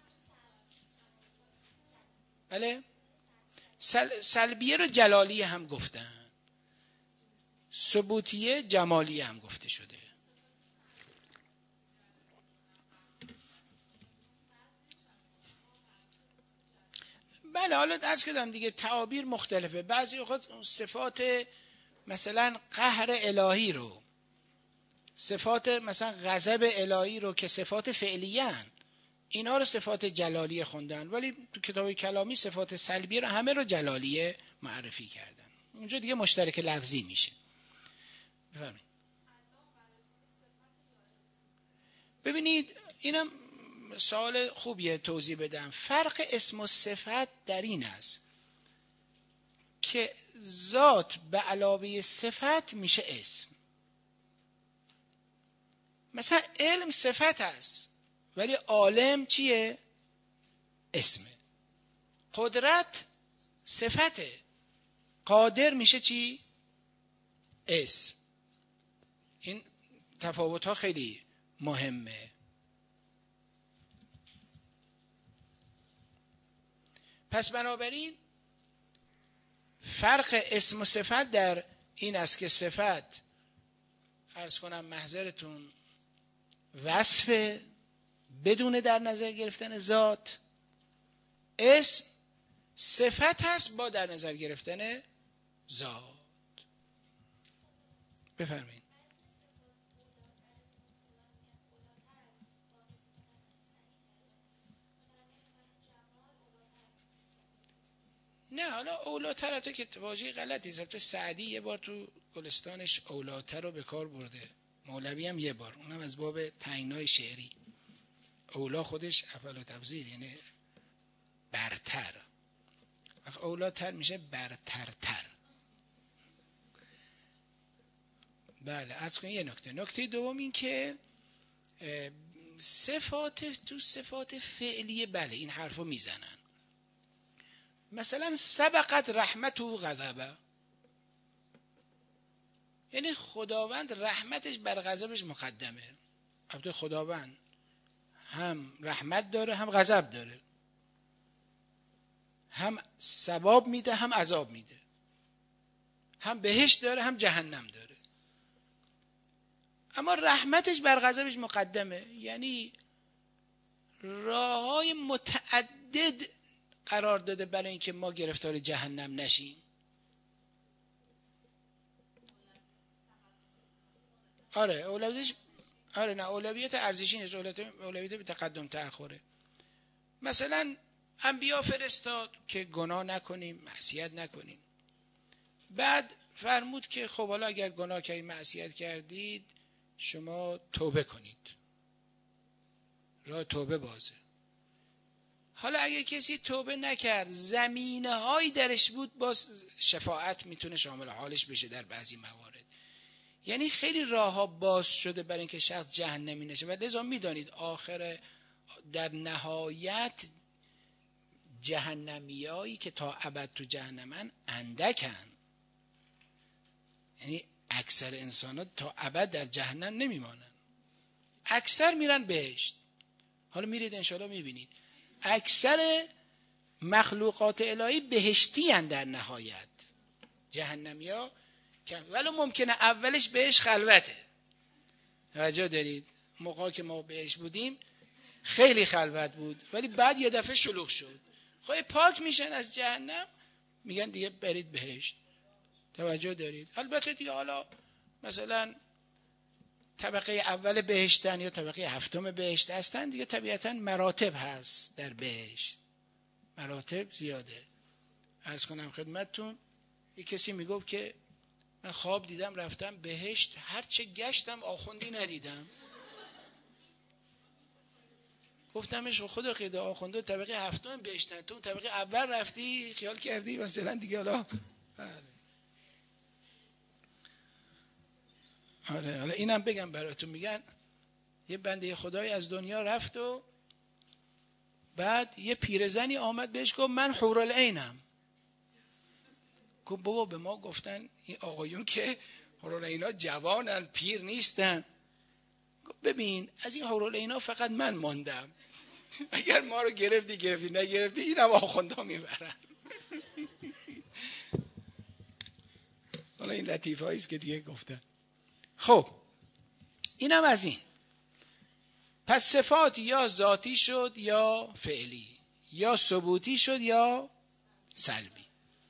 S2: بله سل... سلبیه رو جلالیه هم گفتن، ثبوتیه جمالیه هم گفته شده. بله حالا عرض کردم دیگه تعابیر مختلفه. بعضی اوقات صفات مثلا قهر الهی رو، صفات مثلا غضب الهی رو که صفات فعلیه هن، اینا رو صفات جلالیه خوندن، ولی تو کتاب کلامی صفات سلبی رو همه رو جلالیه معرفی کردن. اونجا دیگه مشترک لفظی میشه. بفرمایید. ببینید اینم سوال خوبیه توضیح بدم. فرق اسم و صفت در این است که ذات به علاوه صفت میشه اسم. مثلا علم صفت است ولی عالم چیه؟ اسمه. قدرت صفته، قادر میشه چی؟ اسم. این تفاوت ها خیلی مهمه. پس بنابراین فرق اسم و صفت در این است که صفت عرض کنم محضرتون وصف بدون در نظر گرفتن ذات، اسم صفت هست با در نظر گرفتن ذات. بفرمایید. نه حالا اولاتر البته که واژه غلطی است. سعدی یه بار تو گلستانش اولاتر رو به کار برده، مولوی هم یه بار، اونم از باب تعیین‌های شعری. اولا خودش افعال و تفضیل یعنی برتر، اولاتر میشه برترتر. بله عرض کنید یه نکته. نکته دوم این که صفات تو صفات فعلیه بله این حرفو میزنن. مثلا سبقت رحمت و غضبه، یعنی خداوند رحمتش بر غضبش مقدمه. البته خداوند هم رحمت داره هم غضب داره، هم ثواب میده هم عذاب میده، هم بهشت داره هم جهنم داره، اما رحمتش بر غضبش مقدمه. یعنی راههای متعدد قرار داده برای اینکه ما گرفتار جهنم نشیم. آره اولویتش آره نه اولویت ارزشی نیست، اولویت به تقدم تأخره. مثلا انبیا فرستاد که گناه نکنیم، معصیت نکنیم. بعد فرمود که خب حالا اگر گناه کردید، معصیت کردید، شما توبه کنید، راه توبه بازه. حالا اگه کسی توبه نکرد، زمینه هایی درش بود، باز شفاعت میتونه شامل حالش بشه در بعضی موارد. یعنی خیلی راه ها باز شده برای اینکه شخص جهنمی نشه. و لذا میدانید آخر در نهایت جهنمیایی که تا ابد تو جهنمن اندکن. یعنی اکثر انسان ها تا ابد در جهنم نمیمانن، اکثر میرن بهشت. حالا میرید انشاءالله میبینید اکثر مخلوقات الهی بهشتی هن در نهایت. جهنمی ها ولو ممکنه اولش بهش خلوته. توجه دارید؟ موقعی که ما بهش بودیم خیلی خلوت بود، ولی بعد یه دفعه شلوغ شد. خب پاک میشن از جهنم، میگن دیگه برید بهشت. توجه دارید؟ البته دیگه حالا مثلا طبقه اول بهشتن یا طبقه هفتم بهشت هستن، دیگه طبیعتا مراتب هست در بهشت، مراتب زیاده. عرض کنم خدمتتون یک کسی میگفت که من خواب دیدم رفتم بهشت، هرچه گشتم آخوندی ندیدم. گفتمش خدا قید آخونده طبقه هفتم بهشتن، تو طبقه اول رفتی خیال کردی مثلا دیگه حالا آره حالا اینم بگم براتون، میگن یه بنده خدایی از دنیا رفت و بعد یه پیرزنی آمد بهش گفت من حورالعینم. گفت بابا به ما گفتن این آقایون که حورالعینا جوانن پیر نیستن. گفت ببین از این حورالعینا فقط من ماندم، اگر ما رو گرفتی گرفتی نگرفتی اینم آخوندا میبرن. حالا این لطیفه هاییست که دیگه گفتن. خب اینم از این. پس صفات یا ذاتی شد یا فعلی، یا ثبوتی شد یا سلبی.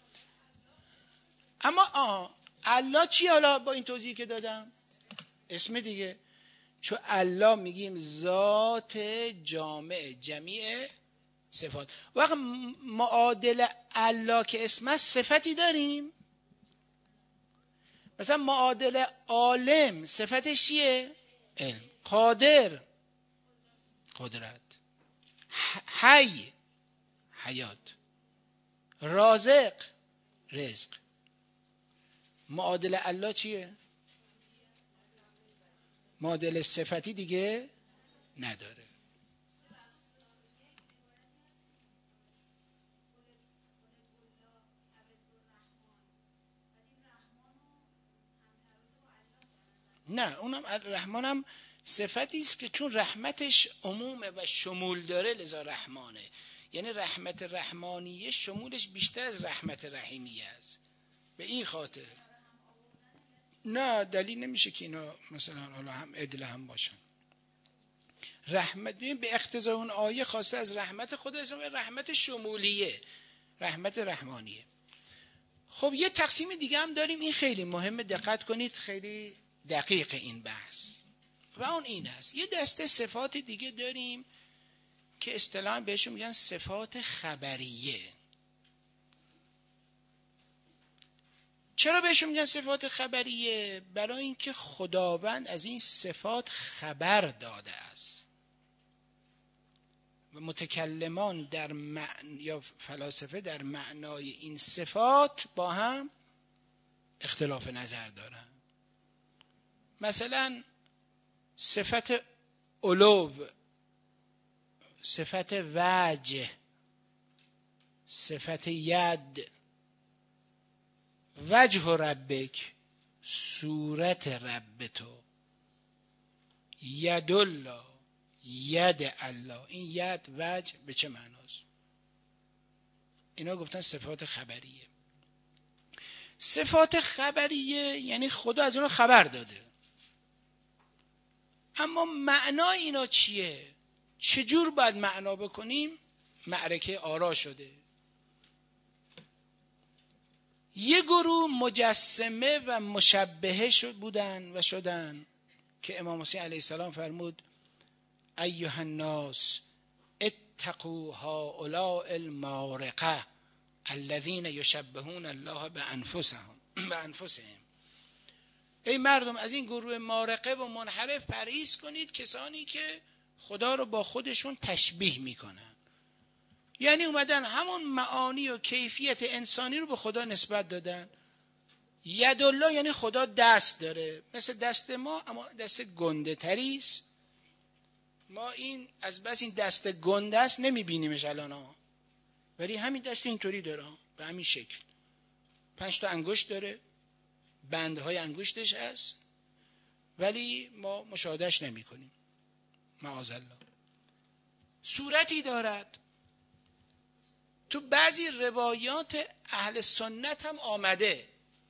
S2: اما آه الله چی؟ حالا با این توضیحی که دادم اسم دیگه، چون الله میگیم ذات جامع جمیع صفات. وقت معادل الله که اسم است صفتی داریم. مثلا معادل عالم صفتش چیه؟ علم. قادر قدرت، حی حیات، رازق رزق. معادل الله چیه؟ معادل صفتی دیگه نداره. نه اونم الرحمن هم صفتی است که چون رحمتش عمومه و شمول داره لذا رحمانه. یعنی رحمت رحمانیه شمولش بیشتر از رحمت رحیمیه است. به این خاطر نه دلیل نمیشه که اینا مثلا حالا هم عدل هم باشن. رحمت به اقتضای اون آیه خواسته از رحمت خود اسم رحمت شمولیه، رحمت رحمانیه. خب یه تقسیم دیگه هم داریم، این خیلی مهمه، دقت کنید، خیلی دقیق این بحث و اون این است. یه دسته صفات دیگه داریم که اصطلاحاً بهشون میگن صفات خبریه. چرا بهشون میگن صفات خبریه؟ برای اینکه خداوند از این صفات خبر داده است و متکلمان در معنی یا فلاسفه در معنای این صفات با هم اختلاف نظر دارن. مثلا صفت علو، صفت وجه، صفت ید، وجه ربک صورت رب تو، ید الله ید الله. این ید وجه به چه معناست؟ اینا گفتن صفات خبریه. صفات خبریه یعنی خدا از اون خبر داده، اما معنای اینا چیه؟ چجور باید معنا بکنیم؟ معرکه آرا شده. یه گروه مجسمه و مشبهه شد بودن و شدن که امام حسین علیه السلام فرمود ایها الناس اتقوا هؤلاء المارقه الذين يشبهون الله بانفسهم بانفسهم. ای مردم از این گروه مارقه و منحرف پرهیز کنید، کسانی که خدا رو با خودشون تشبیه میکنن. یعنی اومدن همون معانی و کیفیت انسانی رو به خدا نسبت دادن. ید الله یعنی خدا دست داره مثل دست ما، اما دست گنده تریست. ما این از بس این دست گنده است نمیبینیمش الان ها، ولی همین دست اینطوری داره به همین شکل، پنج تا انگشت داره، بندهای انگشتش هست، ولی ما مشاهدهش نمی کنیم معاذالله. صورتی دارد. تو بعضی روایات اهل سنت هم آمده،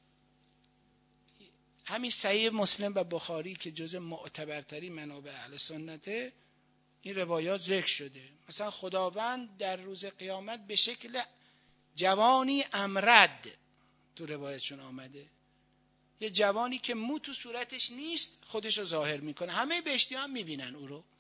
S2: همین صحیح مسلم و بخاری که جز معتبرترین منابع اهل سنته، این روایات ذکر شده. مثلا خداوند در روز قیامت به شکل جوانی امرد تو روایتشون آمده، یه جوانی که مو تو صورتش نیست خودش رو ظاهر میکنه، همه بهشتی هم میبینن او رو.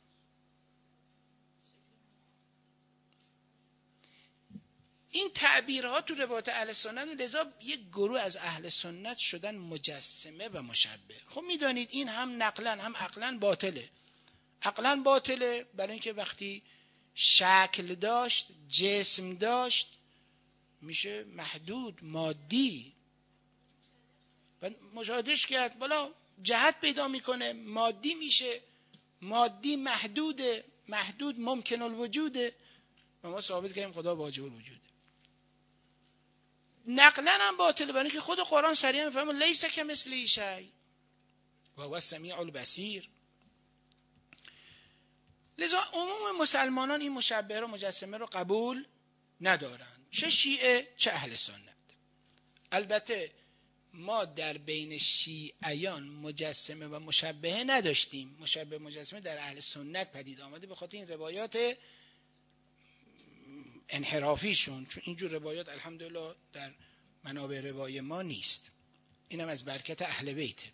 S2: این تعبیرها تو روایت اهل سنت، لذا یک گروه از اهل سنت شدن مجسمه و مشبه. خب میدانید این هم نقلا هم عقلا باطله. عقلا باطله برای اینکه وقتی شکل داشت، جسم داشت، میشه محدود، مادی. و مشاهدهش کرد، بالا جهت پیدا میکنه، مادی میشه، مادی محدوده، محدود ممکن الوجوده و ما ثابت کردیم خدا واجب الوجوده. نقلا هم باطله، برای که خود قرآن صریحا میفهمه لیس کمثله شیء و هو السمیع البصیر. لذا عموم مسلمانان این مشبهه رو مجسمه رو قبول ندارن، چه شیعه چه اهل سنت. البته ما در بین شیعیان مجسمه و مشبهه نداشتیم، مشبه مجسمه در اهل سنت پدید آمده به خاطر این روایات انحرافیشون، چون اینجور روایات الحمدلله در منابع روای ما نیست. اینم از برکت اهل بیته.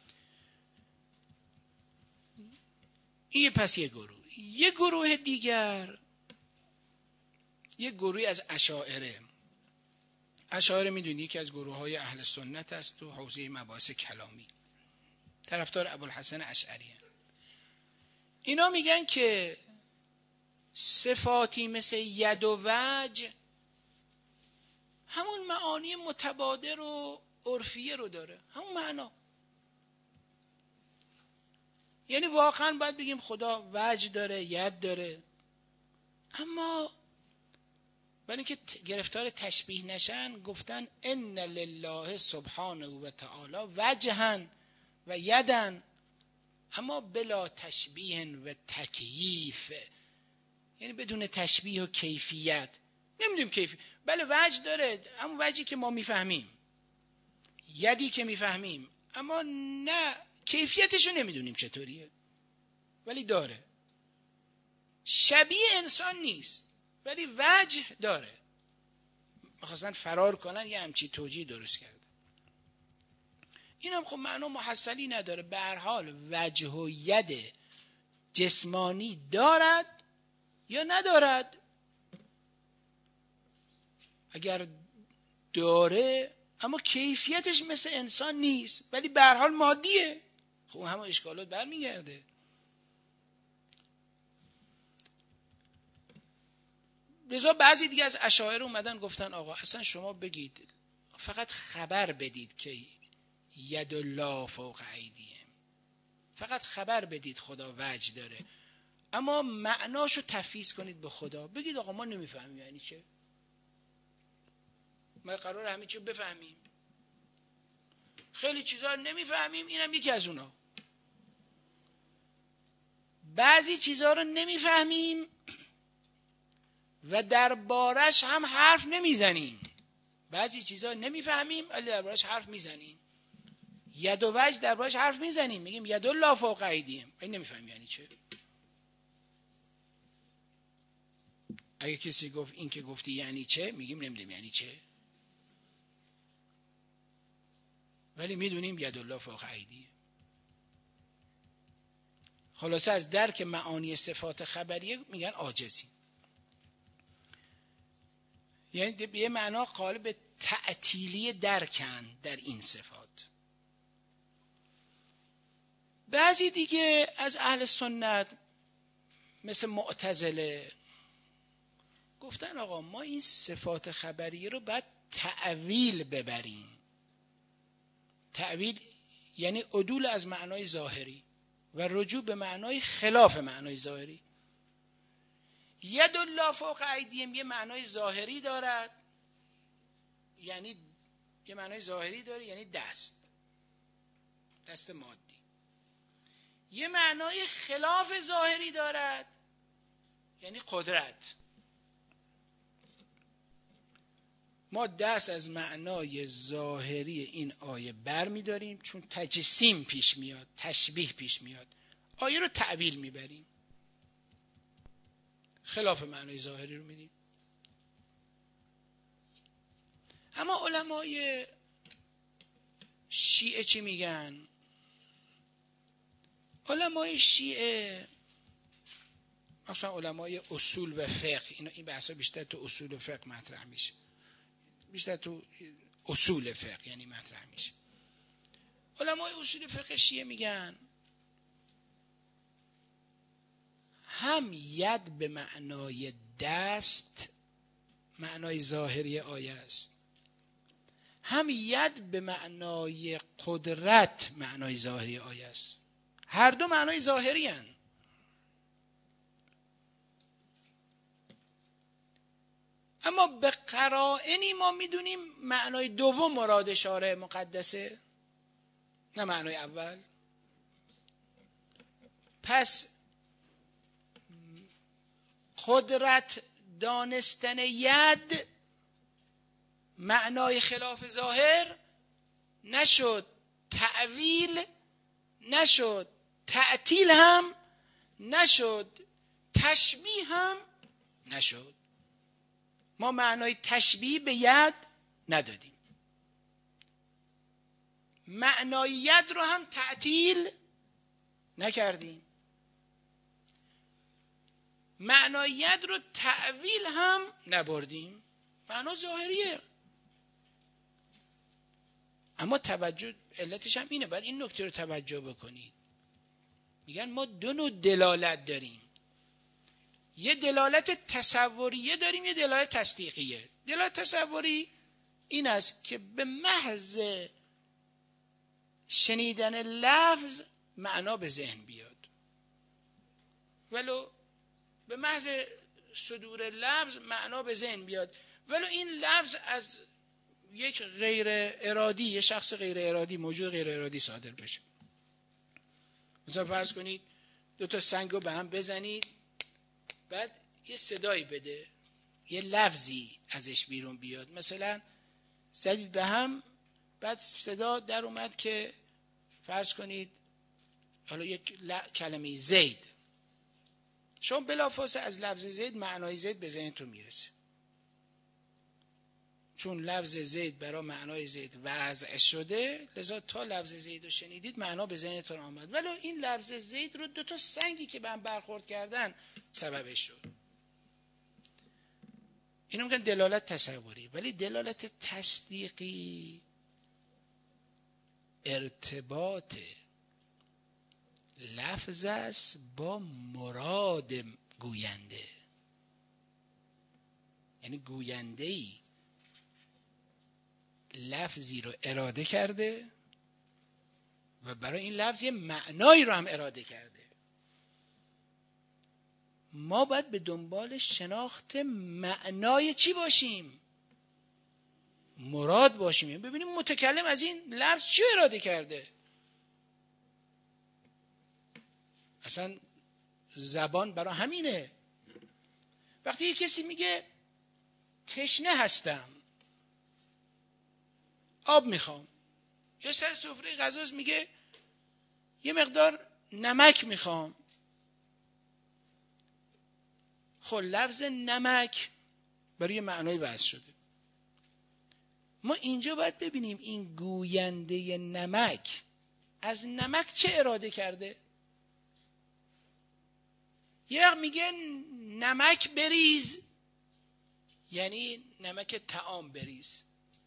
S2: این پس یه گروه. یه گروه دیگر، یه گروهی از اشاعره. اشاعره میدونی که از گروه های اهل سنت است و حوزه مباحث کلامی، طرفدار ابوالحسن اشعری. اینا میگن که صفاتی مثل ید و وجه همون معانی متبادر و عرفیه رو داره، همون معنا. یعنی واقعا باید بگیم خدا وجه داره، ید داره، اما برای اینکه گرفتار تشبیه نشن گفتن ان لله سبحانه و تعالی وجها و یدا، اما بلا تشبیه و تکییف، یعنی بدون تشبیه و کیفیت. نمیدونیم کیفیت، بله وجه داره، همون وجهی که ما میفهمیم، یدی که میفهمیم، اما نه کیفیتشو نمیدونیم چطوریه، ولی داره. شبیه انسان نیست ولی وجه داره. میخواستن فرار کنن یه همچی توجیه درست کرده. این هم خب معنا محصلی نداره. به هر حال وجه و ید جسمانی دارد یا ندارد؟ اگر داره اما کیفیتش مثل انسان نیست ولی به هر حال مادیه، خب همه اشکالات برمیگرده. لذا بعضی دیگه از اشاعره اومدن گفتن آقا اصلا شما بگید، فقط خبر بدید که ید الله فوق ایدیهم، فقط خبر بدید خدا وجه داره، اما معناشو تفویض کنید به خدا. بگید آقا ما نمیفهمیم یعنی چه، ما قرار همه چیو بفهمیم، خیلی چیزا رو نمیفهمیم، اینم یکی از اونا. بعضی چیزا رو نمیفهمیم و دربارش هم حرف نمیزنیم. بعضی چیزا نمیفهمیم ولی دربارش حرف میزنیم. ید و وجه دربارش حرف میزنیم، میگیم ید الله فوق ایدیهم، ولی نمیفهمیم یعنی چه. اگه کسی گفت این که گفتی یعنی چه، میگیم نمیدونیم یعنی چه، ولی میدونیم ید الله فوق ایدیهم. خلاصه از درک معانی صفات خبریه میگن عاجزی، یعنی به یه معنا قالب تعطیلی درکن در این صفات. بعضی دیگه از اهل سنت مثل معتزله گفتن آقا ما این صفات خبریه رو باید تأویل ببریم. تأویل یعنی عدول از معنای ظاهری و رجوع به معنای خلاف معنای ظاهری. ید الله فوق ایدیهم یه معنای ظاهری دارد، یعنی یه معنای ظاهری داره یعنی دست، دست مادی. یه معنای خلاف ظاهری دارد یعنی قدرت. ما دست از معنای ظاهری این آیه بر می داریم، چون تجسیم پیش میاد، تشبیه پیش میاد، آیه رو تأویل میبریم، خلاف معنای ظاهری رو میدیم. اما علمای شیعه چی میگن؟ علمای شیعه مثلا علمای اصول و فقه، اینا این بحثا بیشتر تو اصول و فقه مطرح میشه، بیشتر تو اصول فقه یعنی مطرح میشه. علمای اصول فقه شیعه میگن هم ید به معنای دست معنای ظاهری آیه است، هم ید به معنای قدرت معنای ظاهری آیه است، هر دو معنای ظاهری هستند. اما به قرائنی ما میدونیم معنای دوم مراد شارع مقدسه، نه معنای اول. پس قدرت دانستن ید معنای خلاف ظاهر نشد، تأویل نشد، تعطیل هم نشد، تشبیه هم نشد. ما معنای تشبیه به ید ندادیم، معنای ید رو هم تعطیل نکردیم، معنای ید رو تأویل هم نبردیم، معنا ظاهریه. اما توجه علتش هم اینه، باید این نکته رو توجه بکنید. میگن ما دو نوع دلالت داریم، یه دلالت تصوریه داریم، یه دلالت تصدیقیه. دلالت تصوری این است که به محض شنیدن لفظ معنا به ذهن بیاد، ولو به محض صدور لفظ معنا به ذهن بیاد، ولو این لفظ از یک غیر ارادی، یه شخص غیر ارادی، موجود غیر ارادی صادر بشه. مثلا فرض کنید دو تا سنگ رو به هم بزنید، بعد یه صدایی بده، یه لفظی ازش بیرون بیاد. مثلا زدید به هم، بعد صدا در اومد که فرض کنید حالا یک کلمه زید، شما بلافاصله از لفظ زید معنای زید به ذهنتون میرسه، چون لفظ زید برای معنای زید وضع شده، لذا تا لفظ زید رو شنیدید معنا به ذهنتون آمد، ولی این لفظ زید رو دو تا سنگی که به هم برخورد کردن سببش شد. اینو میگن دلالت تصوری. ولی دلالت تصدیقی ارتباط لفظ است با مراد گوینده. یعنی گوینده‌ای لفظی رو اراده کرده و برای این لفظ یه معنایی رو هم اراده کرده. ما باید به دنبال شناخت معنای چی باشیم؟ مراد باشیم. یعنی ببینیم متکلم از این لفظ چی اراده کرده. اصلا زبان برای همینه. وقتی یه کسی میگه تشنه هستم، آب میخوام، یا سر سفره غذاست میگه یه مقدار نمک میخوام، خب لفظ نمک برای معنای وضع شده. ما اینجا باید ببینیم این گوینده نمک از نمک چه اراده کرده. یه وقت میگه نمک بریز، یعنی نمک طعام بریز.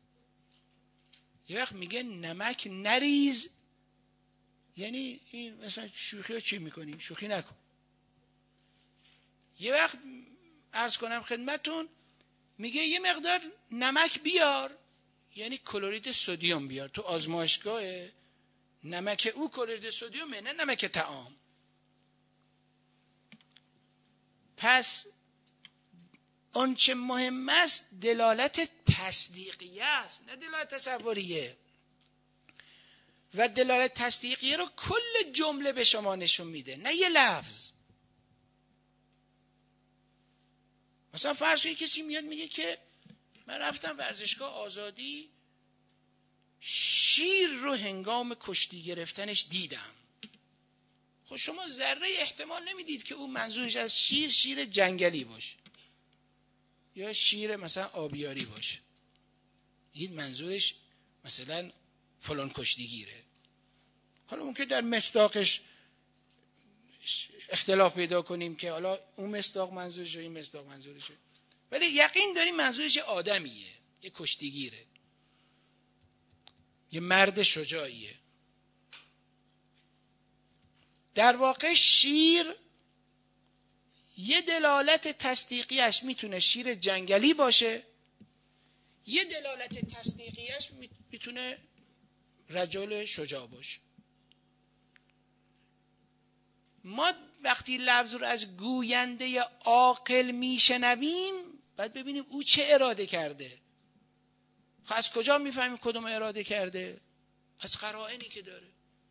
S2: یه وقت میگه نمک نریز، یعنی این مثلا شوخی ها چی میکنی؟ شوخی نکن. یه وقت عرض کنم خدمتون میگه یه مقدار نمک بیار، یعنی کلورید سدیم بیار. تو آزمایشگاه نمک او کلورید سدیمه، نه نمک طعام. پس آنچه مهم است دلالت تصدیقیه است، نه دلالت تصوریه. و دلالت تصدیقیه رو کل جمله به شما نشون میده، نه یه لفظ. مثلا فرض کنید کسی میاد میگه که من رفتم ورزشگاه آزادی، شیر رو هنگام کشتی گرفتنش دیدم. خب شما ذره احتمال نمیدید که اون منظورش از شیر شیر جنگلی باشه یا شیر مثلا آبیاری باشه. این منظورش مثلا فلان کشتیگیره. حالا ممکن در مصداقش اختلاف پیدا کنیم که حالا اون مصداق منظورشه این مصداق منظورشه، ولی یقین داریم منظورش آدمیه، یه کشتیگیره، یه مرد شجاعیه. در واقع شیر یه دلالت تصدیقیش میتونه شیر جنگلی باشه، یه دلالت تصدیقیش میتونه رجل شجاع باشه. ما وقتی لفظ رو از گوینده عاقل میشنویم باید ببینیم او چه اراده کرده. خب از کجا میفهمیم کدوم اراده کرده؟ از قرائنی که داره.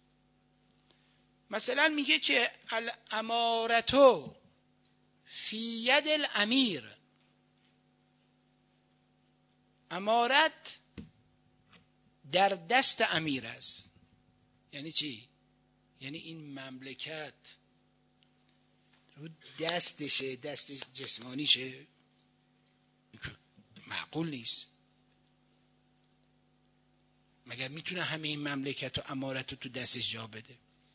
S2: مثلا میگه که الامارتو فی ید الامیر. امارت در دست امیر است. یعنی چی؟ یعنی این مملکت رو دستشه، دست جسمانیشه، معقول نیست. مگر میتونه همه این مملکت و امارت رو تو دستش جا بده؟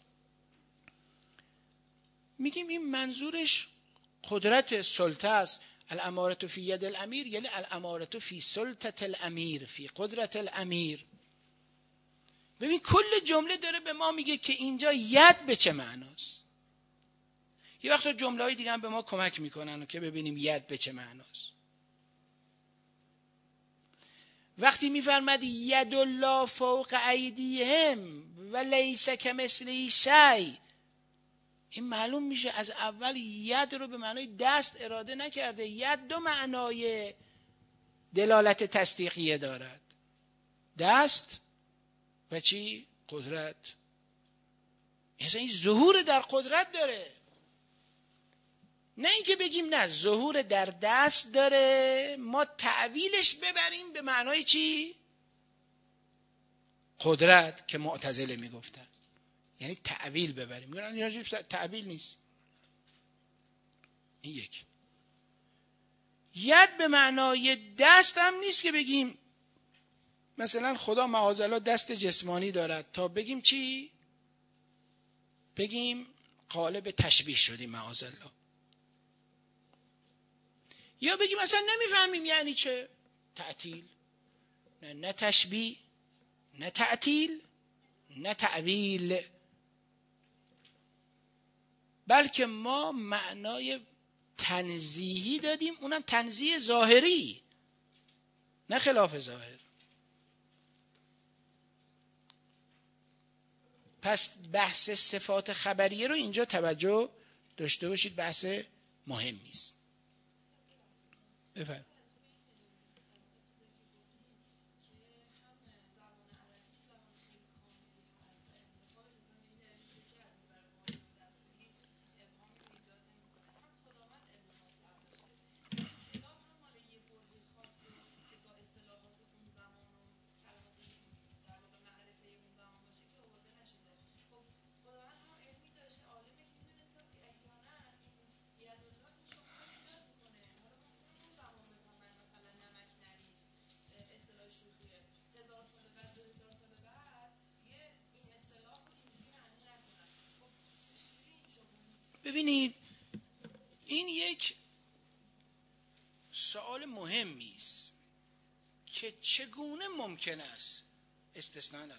S2: میگیم این منظورش قدرت سلطه است. الامارت فی ید الامیر یعنی الامارت فی سلطت الامیر، فی قدرت الامیر. ببین کل جمله داره به ما میگه که اینجا ید به چه معناست. یه وقت جمله های دیگه هم به ما کمک میکنن که ببینیم ید به چه معناست. وقتی میفرماد ید الله فوق ایدیهم و لیس کمثله شیء، این معلوم میشه از اول ید رو به معنای دست اراده نکرده. ید دو معنای دلالت تصدیقیه دارد، دست و چی؟ قدرت. این ظهور در قدرت داره، نه اینکه بگیم نه ظهور در دست داره ما تعویلش ببریم به معنای چی؟ قدرت که معتزله میگفتن. یعنی تعویل ببریم، میگن نیازی تعویل نیست. این یک. ید به معنای دست هم نیست که بگیم مثلا خدا معاذالله دست جسمانی دارد تا بگیم چی؟ بگیم قالب تشبیه شدیم معاذالله. یا بگیم مثلا نمیفهمیم یعنی چه؟ تعطیل. نه, نه تشبیه، نه تعطیل، نه تعویل، بلکه ما معنای تنزیهی دادیم، اونم تنزیه ظاهری نه خلاف ظاهر. پس بحث صفات خبریه رو اینجا توجه داشته باشید، بحث مهمی است. بفرمایید. ببینید این یک سوال مهمی است که چگونه ممکن است استثناء البته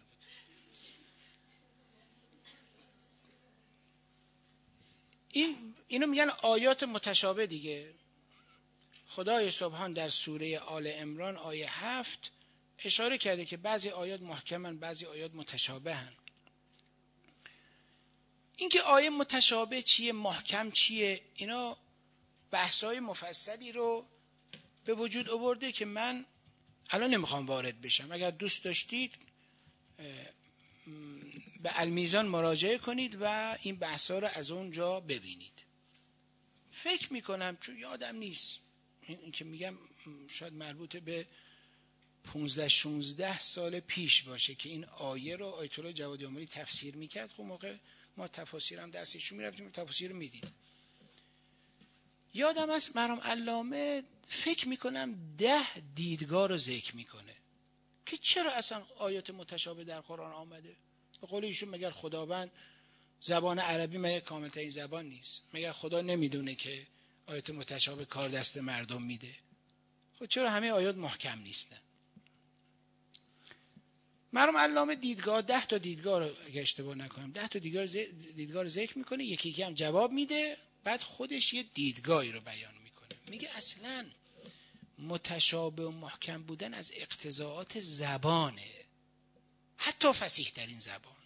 S2: این اینو میگن آیات متشابه دیگه. خدای سبحان در سوره آل عمران آیه هفت اشاره کرده که بعضی آیات محکمن، بعضی آیات متشابهن. این که آیه متشابه چیه، محکم چیه، اینا بحث‌های مفصلی رو به وجود آورده که من الان نمیخوام وارد بشم. اگر دوست داشتید به المیزان مراجعه کنید و این بحث‌ها رو از اونجا ببینید. فکر میکنم چون یادم نیست، این که میگم شاید مربوط به پونزده شونزده سال پیش باشه که این آیه رو آیت الله جوادی آملی تفسیر میکرد. خب موقع ما تفاسیر هم درسشون میرفتیم، تفاسیر رو میدید. یادم است مرحوم علامه فکر میکنم ده دیدگاه رو ذکر میکنه که چرا اصلا آیات متشابه در قرآن آمده. به قول ایشون مگر خداوند زبان عربی مگر کاملترین زبان نیست؟ مگر خدا نمیدونه که آیات متشابه کار دست مردم میده؟ خب چرا همه آیات محکم نیستن؟ مرحوم علامه دیدگاه ده تا دیدگاه رو اگه اشتباه نکنم ده تا دیدگاه دیدگاه رو ذکر میکنه، یکی یکی هم جواب میده، بعد خودش یه دیدگاهی رو بیان میکنه. میگه اصلا متشابه و محکم بودن از اقتضاعات زبانه، حتی فصیح ترین زبان.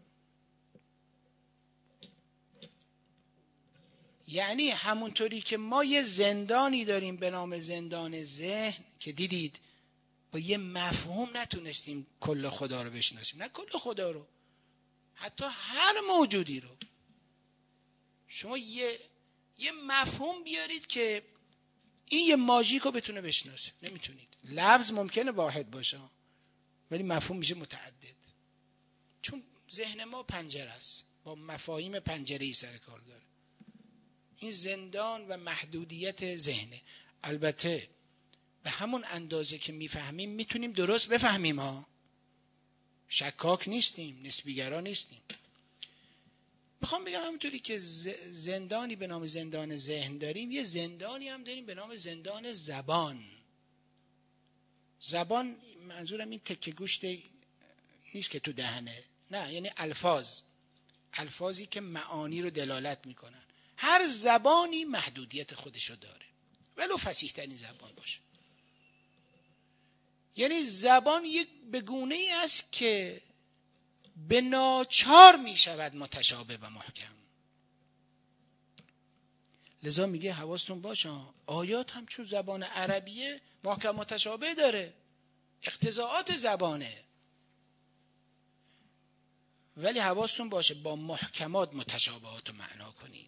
S2: یعنی همونطوری که ما یه زندانی داریم به نام زندان ذهن که دیدید با یه مفهوم نتونستیم کل خدا رو بشناسیم، نه کل خدا رو، حتی هر موجودی رو. شما یه یه مفهوم بیارید که این یه ماژیک رو بتونه بشناسه، نمیتونید. لفظ ممکنه واحد باشه ولی مفهوم میشه متعدد، چون ذهن ما پنجره است، با مفاهیم پنجره‌ای سر کار داره. این زندان و محدودیت ذهنه. البته به همون اندازه که میفهمیم میتونیم درست بفهمیم ها، شکاک نیستیم، نسبیگرا نیستیم. میخوام بگم همونطوری که زندانی به نام زندان ذهن داریم، یه زندانی هم داریم به نام زندان زبان. زبان منظورم این تکه گوشت نیست که تو دهنه، نه، یعنی الفاظ، الفاظی که معانی رو دلالت میکنن. هر زبانی محدودیت خودشو داره ولو فصیح ترین زبان باشه. یعنی زبان یک بگونه ای است که به ناچار می شود متشابه و محکم. لذا میگه حواستون باشه آیات هم چون زبان عربیه محکم متشابه داره، اقتضاعات زبانه، ولی حواستون باشه با محکمات متشابهات رو معنا کنید.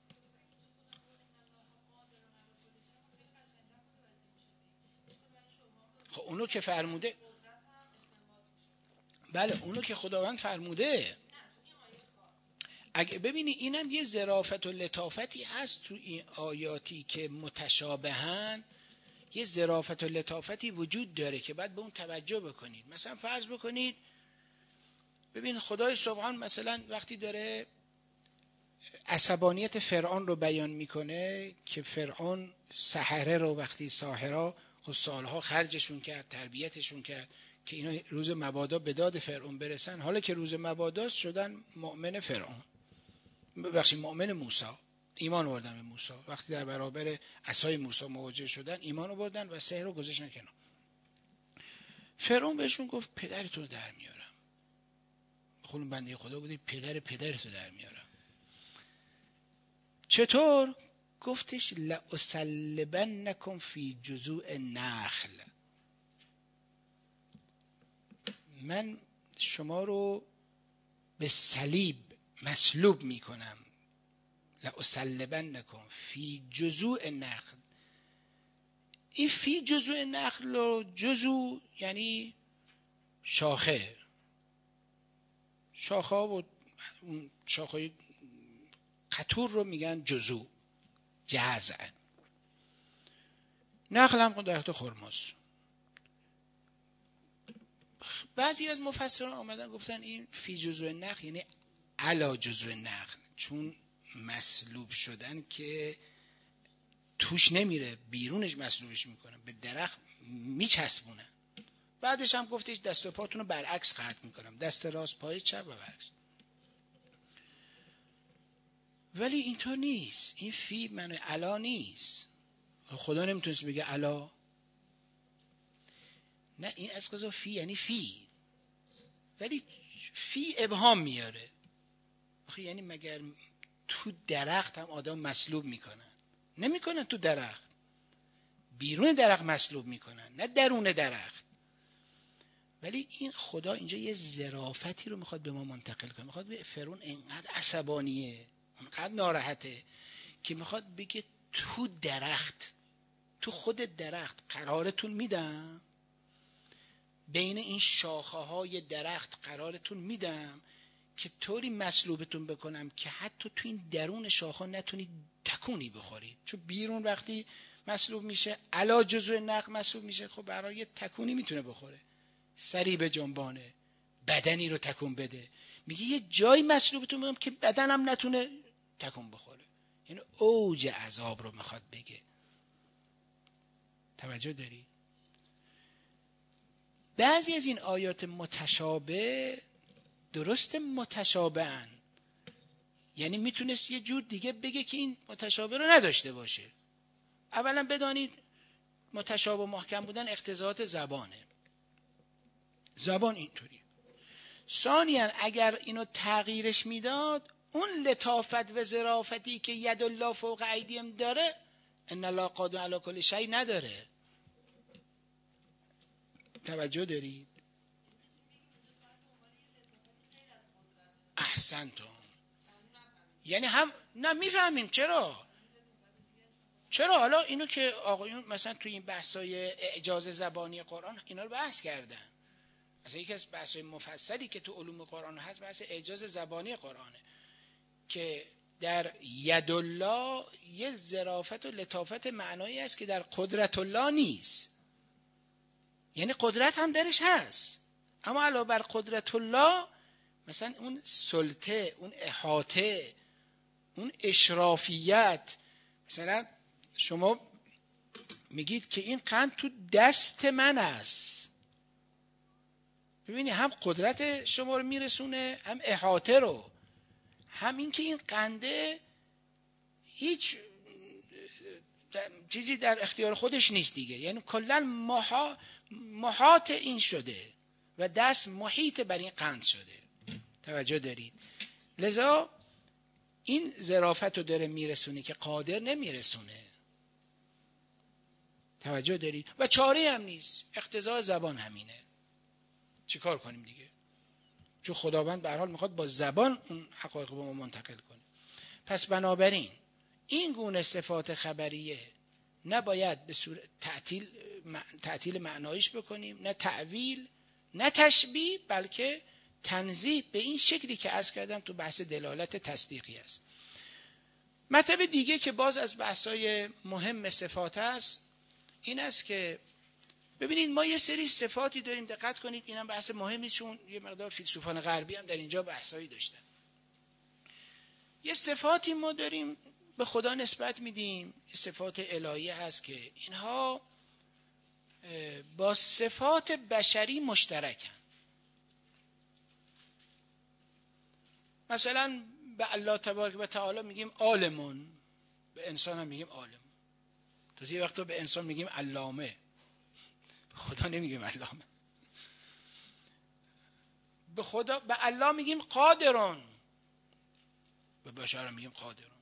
S2: خب اونو که فرموده، بله اونو که خداوند فرموده. اگه ببینی اینم یه ظرافت و لطافتی هست تو این آیاتی که متشابهن، یه ظرافت و لطافتی وجود داره که باید به اون توجه بکنید. مثلا فرض بکنید ببین خدای سبحان مثلا وقتی داره عصبانیت فرعون رو بیان میکنه که فرعون سحره رو وقتی ساحرا خود سالها خرجشون کرد، تربیتشون کرد که اینا روز مبادا به داد فرعون برسن، حالا که روز مباداست شدن مؤمن فرعون، ببخشید مؤمن موسی، ایمان آوردن به موسی. وقتی در برابر عصای موسی مواجه شدن ایمان آوردن و سحر رو گذاشتن کنار. فرعون بهشون گفت پدرتون رو در میارم. خودمون بنده خدا بودی پدر پدرتو در میارم. چطور؟ گفتش لأصلبنکم فی جذوع النخل، من شما رو به صلیب مصلوب میکنم. لأصلبنکم فی جذوع النخل. این فی جذوع النخل و جذوع یعنی شاخه، شاخه و شاخه قطور رو میگن جذوع، جذع. نخل هم درخت خرماست. بعضی از مفسران آمدن گفتن این فی جذوع نخل یعنی علا جذوع نخل، چون مصلوب شدن که توش نمیره، بیرونش مصلوبش میکنه، به درخت میچسبونه. بعدش هم گفتش دست و پاتون رو برعکس قطع میکنم، دست راست پای چپ و برعکس. ولی اینطور نیست، این فی معنی علا نیست. خدا نمیتونست بگه علا، نه، این از قضا فی یعنی فی، ولی فی ابهام میاره. آخه یعنی مگر تو درخت هم آدم مصلوب میکنن؟ نمیکنن. تو درخت، بیرون درخت مصلوب میکنن، نه درون درخت. ولی این خدا اینجا یه ظرافتی رو میخواد به ما منتقل کنه. میخواد به فرعون اینقدر عصبانیه، اینقدر ناراحته که میخواد بگه تو درخت، تو خود درخت قرارتون میدم، بین این شاخه های درخت قرارتون میدم که طوری مصلوبتون بکنم که حتی تو این درون شاخه نتونید تکونی بخورید. چون بیرون وقتی مصلوب میشه علا جزء نخل مصلوب میشه، خب برای یه تکونی میتونه بخوره، سری به جنبانه، بدنی رو تکون بده. میگه یه جای مصلوبتون بگم که بدنم نتونه تکون بخوره. یعنی اوج عذاب رو میخواد بگه. توجه داری؟ بعضی از این آیات متشابه درست متشابهن، یعنی میتونست یه جور دیگه بگه که این متشابه رو نداشته باشه. اولا بدانید متشابه محکم بودن اقتضاعات زبانه. زبان اینطوری. ثانیاً اگر اینو تغییرش میداد، اون لطافت و ظرافتی که ید الله فوق ایدیهم داره، ان الله قادر علی کل شیء نداره. توجه دارید؟ احسنتم. یعنی هم نه میفهمیم چرا چرا حالا اینو که آقایون مثلا توی این بحثای اعجاز زبانی قرآن اینا رو بحث کردن. مثلا یکی از بحثای مفصلی که تو علوم قرآن هست بحث اعجاز زبانی قرآنه که در ید الله یه ظرافت و لطافت معنایی است که در قدرت الله نیست. یعنی قدرت هم درش هست، اما علاوه بر قدرت الله مثلا اون سلطه، اون احاطه، اون اشرافیت. مثلا شما میگید که این قند تو دست من است، ببینی هم قدرت شما رو میرسونه، هم احاطه رو، هم این که این قنده هیچ چیزی در اختیار خودش نیست دیگه. یعنی کلا محا محاط این شده و دست محیط بر این قند شده. توجه دارید؟ لذا این ظرافت رو داره میرسونه که قادر نمیرسونه. توجه دارید؟ و چاره هم نیست، اقتضاء زبان همینه. چی کار کنیم دیگه؟ چون خداوند به هر حال میخواد با زبان اون حقایق به ما منتقل کنه. پس بنابراین این گونه صفات خبریه نباید به صورت تعطیل تعطیل معنایش بکنیم، نه تعویل، نه تشبیه، بلکه تنزیه به این شکلی که عرض کردم تو بحث دلالت تصدیقی است. مطلب دیگه که باز از بحثای مهم صفات است این است که ببینید ما یه سری صفاتی داریم، دقت کنید اینم بحث مهمی، چون یه مقدار فیلسوفان غربی هم در اینجا بحثایی داشتن. یه صفاتی ما داریم به خدا نسبت میدیم، یه صفات الهی هست که اینها با صفات بشری مشترکن. مثلا به الله تبارک و تعالی میگیم عالمون، به انسان هم میگیم عالم. تا یه وقتا به انسان میگیم علامه، به خدا نمیگیم علامه. به خدا به الله میگیم قادرون، به بشر هم میگیم قادرون.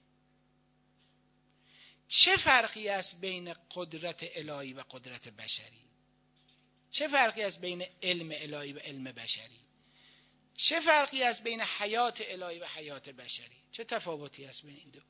S2: چه فرقی است بین قدرت الهی و قدرت بشری؟ چه فرقی است بین علم الهی و علم بشری؟ چه فرقی است بین حیات الهی و حیات بشری؟ چه تفاوتی است بین این دو؟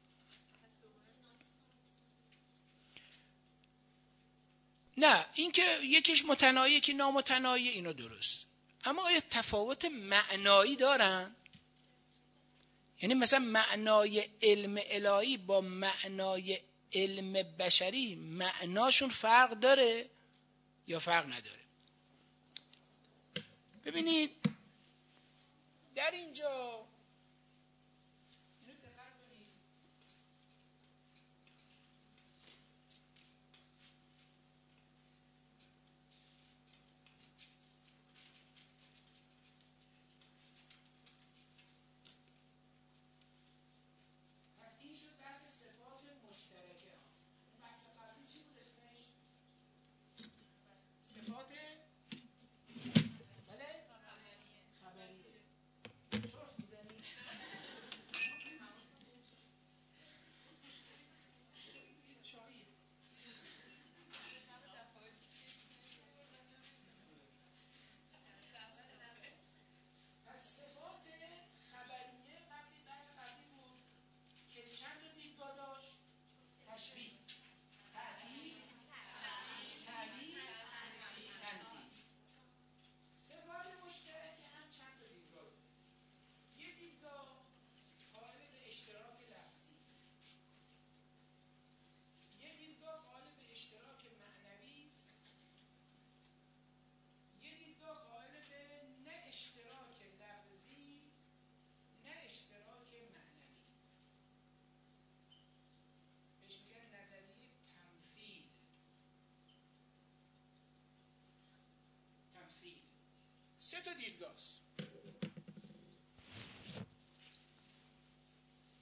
S2: نه اینکه یکیش متناهی یکی نامتناهی، اینو درست، اما آیا تفاوت معنایی دارن؟ یعنی مثلا معنای علم الهی با معنای علم بشری معناشون فرق داره یا فرق نداره؟ ببینید در اینجا اینو دقت کنید. پس این شد بحث صفات مشترکه ها. بحث قبلی چی بود اسمش؟ صفات بله؟ خبریه. چرا میزنی؟ چایی. پس صفات خبریه قبلی بحث قبلی بود که چند تا دیدگاه داشت؟ تشبیه، تعدیل، تعبیر، تنزیل. صفات مشترک هم چند تا دیدگاه بود. یه دیدگاه قائل به اشتراک لفظی است، یه دیدگاه قائل به اشتراک معنوی است، یه دیدگاه قائل به نه اشتراک لفظی نه اشتراک معنوی. بهش میگن نظریه تمثیل. تمثیل سه تا دیدگاه است.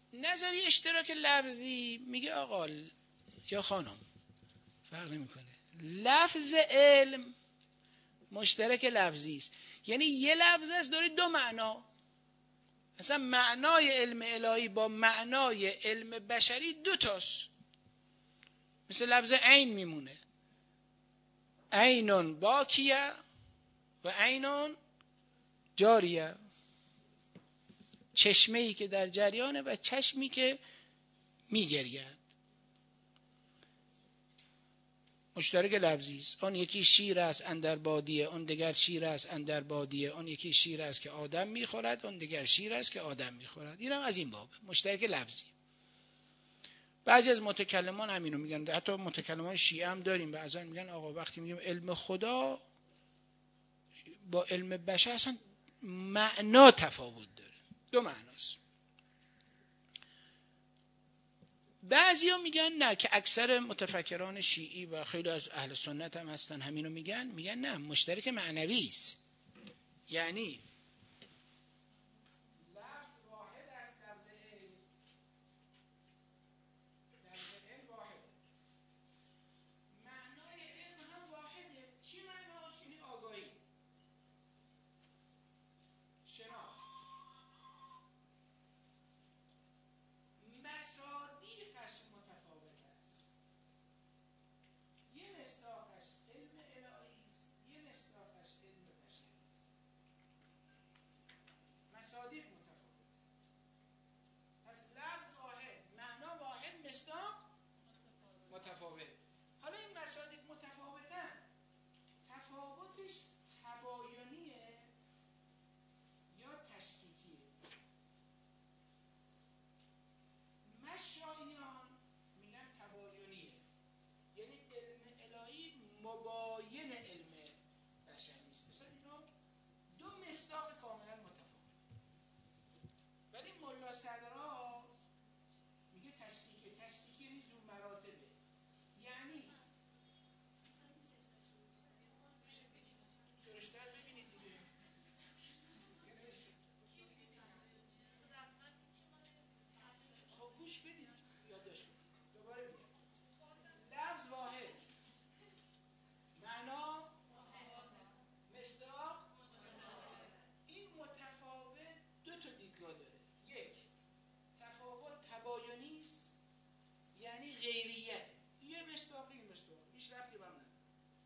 S2: نظریه اشتراک لفظی میگه آقا یا خانم فرق نمیکنه، لفظ علم مشترک لفظی است، یعنی یه لفظ است داره دو معنا. اصلا معنای علم الهی با معنای علم بشری دو تاست. مثل لفظ عین میمونه، عینون باکیه و عینون جاریه، چشمه ای که در جریانه و چشمی که میگرید. مشترک لفظی است. آن یکی شیر است اندر بادیه، اون دیگر شیر است اندر بادیه. اون یکی شیر است که آدم میخورد، اون دیگر شیر است که آدم میخورد. اینم از این باب مشترک لفظی. بعضی از متکلمان همینو میگن، حتی متکلمان شیعه هم داریم، بعضا میگن آقا وقتی میگیم علم خدا با علم بشر اصلا معنا تفاوت داره، دو معناست. بعضی ها میگن نه، که اکثر متفکران شیعی و خیلی از اهل سنت هم هستن همینو میگن، میگن نه مشترک معنوی است. یعنی لفظ واحد است، لفظ علم، لفظ علم واحد، معنای علم هم واحده. چی معناش؟ یعنی آگاهی، شناخت. مصادیقش متفاوت است. یه مصداقش علم الهی است، یه مصداقش علم بشری است. مصادیق متفاوت. پس لفظ واحد، معنا واحد، مصداق متفاوت. حالا این مصادیق متفاوتن، تفاوتش تباینیه یا تشکیکیه. مشایان میگن تباینیه، یعنی علم الهی مباین علم بشری است. مثلا اینا دو مصداق کاملا متفاوت. ولی ملا صدرا میگه تشکیکه. تشکیک یعنی ذو مراتبه، یعنی درشتر ببینید دیگه. خب گوش بدید، یادداشت کنید. دوباره میگم لفظ واحد، معنا مصداق. این متفاوت دو تا دیدگاه داره. یک، تفاوت تباینی است، یعنی غیریت، یه مصداق این مصداق هیچ ربطی به هم نداره.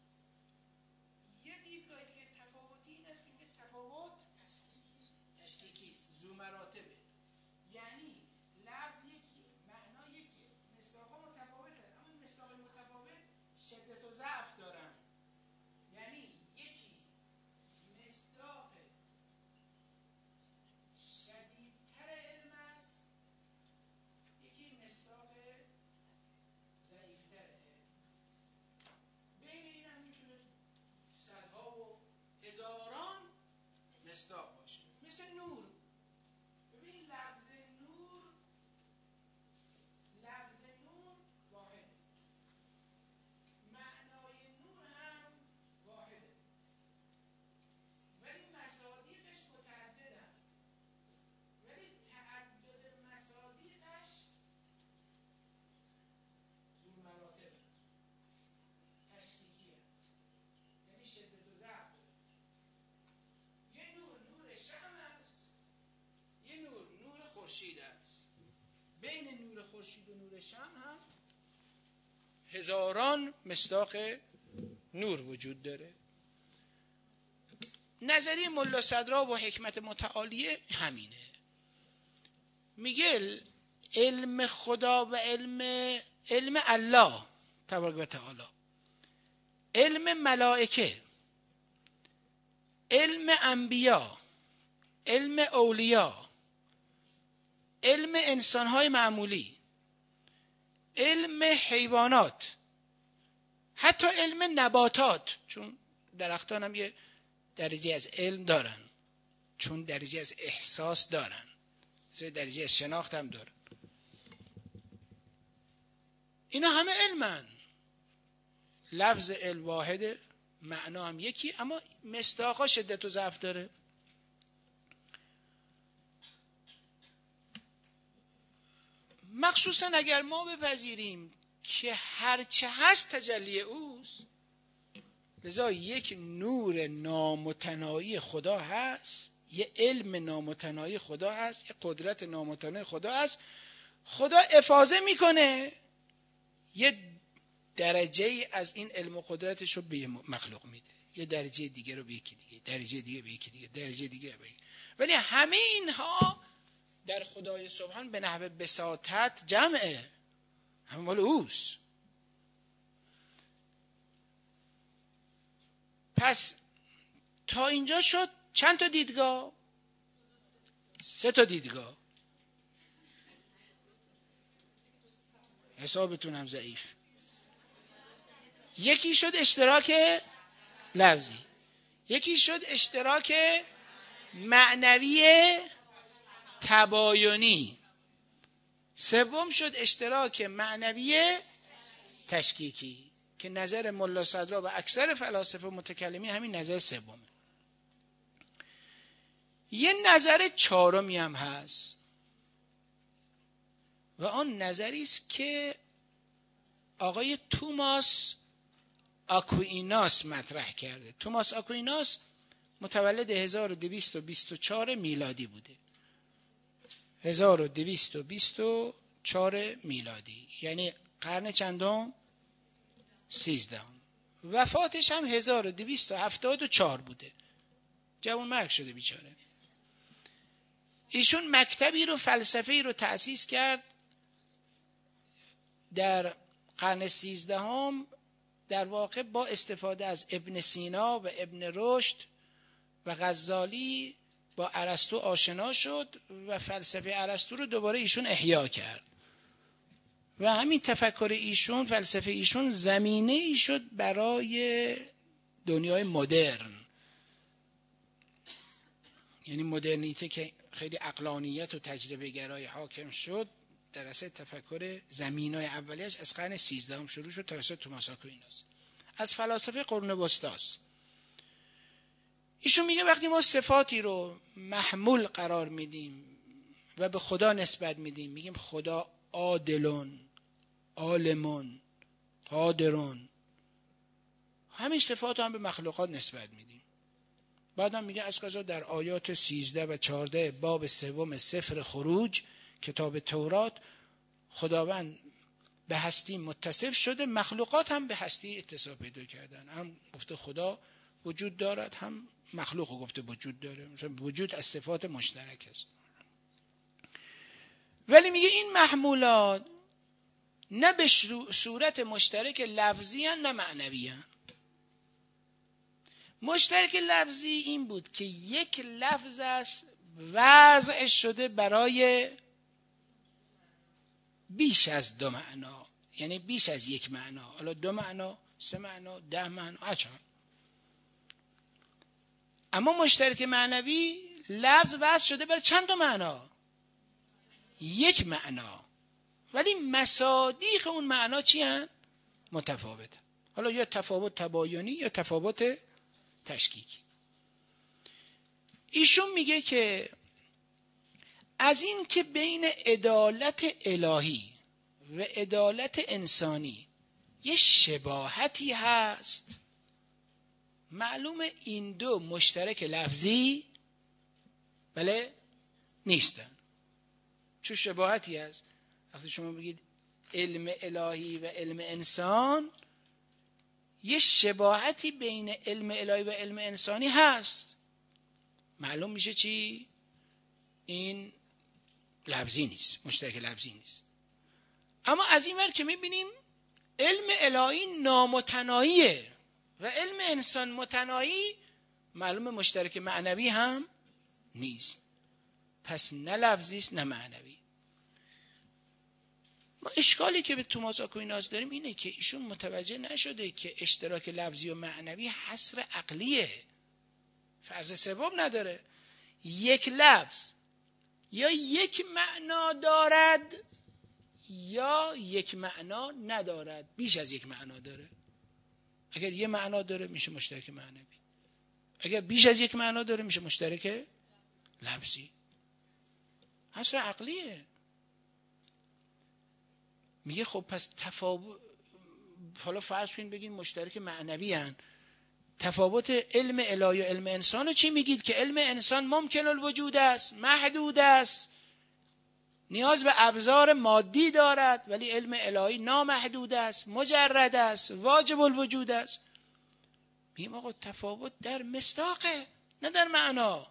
S2: یه دیدگاه دیگه تفاوتی این است که میگه تفاوت تشکیکی است، ذو مراتبه، یعنی لفظ یکیه، معنا یکیه، مصداق‌ها متفاوته، اما این مصداق متفاوت شدت و ضعف دارن. یعنی یکی مصداق شدیدتر علم است، یکی مصداق ضعیفتر علم. بین این هم میتونه صدها و هزاران مصداق باشه. مثل نور. ببین لفظ نور، لفظ نور واحده، معنای نور هم واحده، ولی مصادیقش متعددن. ولی تعدد مصادیقش ذو مراتب، تشکیکیه، یعنی شدت و ضعف داره. یه نور نور شمع است، یه نور نور خورشید است. بین نور خورشید و نور شمع هم هزاران مصداق نور وجود داره. نظریه ملا صدرا با حکمت متعالیه همینه. میگه علم خدا و علم علم الله تبارک و تعالی، علم ملائکه، علم انبیا، علم اولیا، علم انسانهای معمولی، علم حیوانات، حتی علم نباتات، چون درختان هم یه درجه از علم دارن، چون درجه از احساس دارن، درجه از شناخت هم دارن. اینا همه علمن. لفظ علم واحده، معنا هم یکی، اما مصداقها شدت و ضعف داره. مخصوصا اگر ما بپذیریم که هرچه هست تجلی اوست، لذا یک نور نامتناهی خدا هست، یه علم نامتناهی خدا هست، یه قدرت نامتناهی خدا هست. خدا افاضه میکنه یه درجه از این علم و قدرتش رو به مخلوق میده، یه درجه دیگه رو به یکی دیگه، درجه دیگه به یکی دیگه، درجه دیگه به یکی. ولی همه اینها در خدای سبحان به نحو بساطت جمعه، همه مال اوست. پس تا اینجا شد چند تا دیدگاه؟ سه تا دیدگاه. حسابتون هم ضعیف. یکی شد اشتراک لفظی، یکی شد اشتراک معنوی تباینی، سوم شد اشتراک معنوی تشکیکی که نظر ملا صدرا و اکثر فلاسفه متکلمین همین نظر سومه. یه نظر چهارمی هم هست و آن نظری است که آقای توماس آکویناس مطرح کرده. توماس آکویناس متولد هزار و دویست و بیست و چهار میلادی بوده، هزار و دویست و بیست و چهار میلادی، یعنی قرن چندم؟ سیزدهم. وفاتش هم هزار و دویست و هفتاد و چهار بوده، جوان مرگ شده بیچاره. ایشون مکتبی رو فلسفه‌ای رو تأسیس کرد در قرن سیزدهم، در واقع با استفاده از ابن سینا و ابن رشد و غزالی با ارسطو آشنا شد و فلسفه ارسطو رو دوباره ایشون احیا کرد و همین تفکر ایشون، فلسفه ایشون زمینه ای شد برای دنیای مدرن. یعنی مدرنیته که خیلی عقلانیت و تجربه گرای حاکم شد، در اصل تفکر زمینای اولیش از قرن سیزدهم شروع شد توسط توماس آکویناس، از فلاسفه قرون وسطاست. ایشون میگه وقتی ما صفاتی رو محمول قرار میدیم و به خدا نسبت میدیم، میگیم خدا عادلون، عالمون، قادرون، همین صفات رو هم به مخلوقات نسبت میدیم. بعد هم میگه از قضا در آیات سیزده و چهارده باب سوم سفر خروج کتاب تورات خداوند به هستی متصف شده، مخلوقات هم به هستی اتصاف پیدا کردن. هم گفته خدا وجود دارد، هم مخلوق گفته وجود داره، مثلا وجود از صفات مشترک است. ولی میگه این محمولات نه به صورت مشترک لفظی هن نه معنوی هن. مشترک لفظی این بود که یک لفظ است وضع شده برای بیش از دو معنا، یعنی بیش از یک معنا، حالا دو معنا، سه معنا، ده معنا، اچان. اما مشترک معنوی لفظ وضع شده برای چند تا معنا؟ یک معنا، ولی مصادیق اون معنا چی هن؟ متفاوته. حالا یا تفاوت تباینی یا تفاوت تشکیکی. ایشون میگه که از این که بین عدالت الهی و عدالت انسانی یه شباهتی هست، معلومه این دو مشترک لفظی بله نیستن. چون شباهتی هست، وقتی شما بگید علم الهی و علم انسان، یه شباهتی بین علم الهی و علم انسانی هست، معلوم میشه چی؟ این لفظی نیست، مشترک لفظی نیست. اما از این ور که میبینیم علم الهی نامتناهیه و علم انسان متناهی، معلوم مشترک معنوی هم نیست. پس نه لفظی است نه معنوی. ما اشکالی که به توماس آکویناس داریم اینه که ایشون متوجه نشده که اشتراک لفظی و معنوی حصر عقلیه، فرض سبب نداره. یک لفظ یا یک معنا دارد یا یک معنا ندارد، بیش از یک معنا داره. اگر یک معنا داره میشه مشترک معنوی، اگر بیش از یک معنا داره میشه مشترک لفظی. حصر عقلیه. میگه خب پس تفاوت، حالا فرض کنید بگین مشترک معنوی هن، تفاوت علم الهی و علم انسان رو چی میگید؟ که علم انسان ممکن الوجود است، محدود است، نیاز به ابزار مادی دارد، ولی علم الهی نامحدود است، مجرد است، واجب الوجود است. میگیم آقا تفاوت در مصداقه، نه در معنا.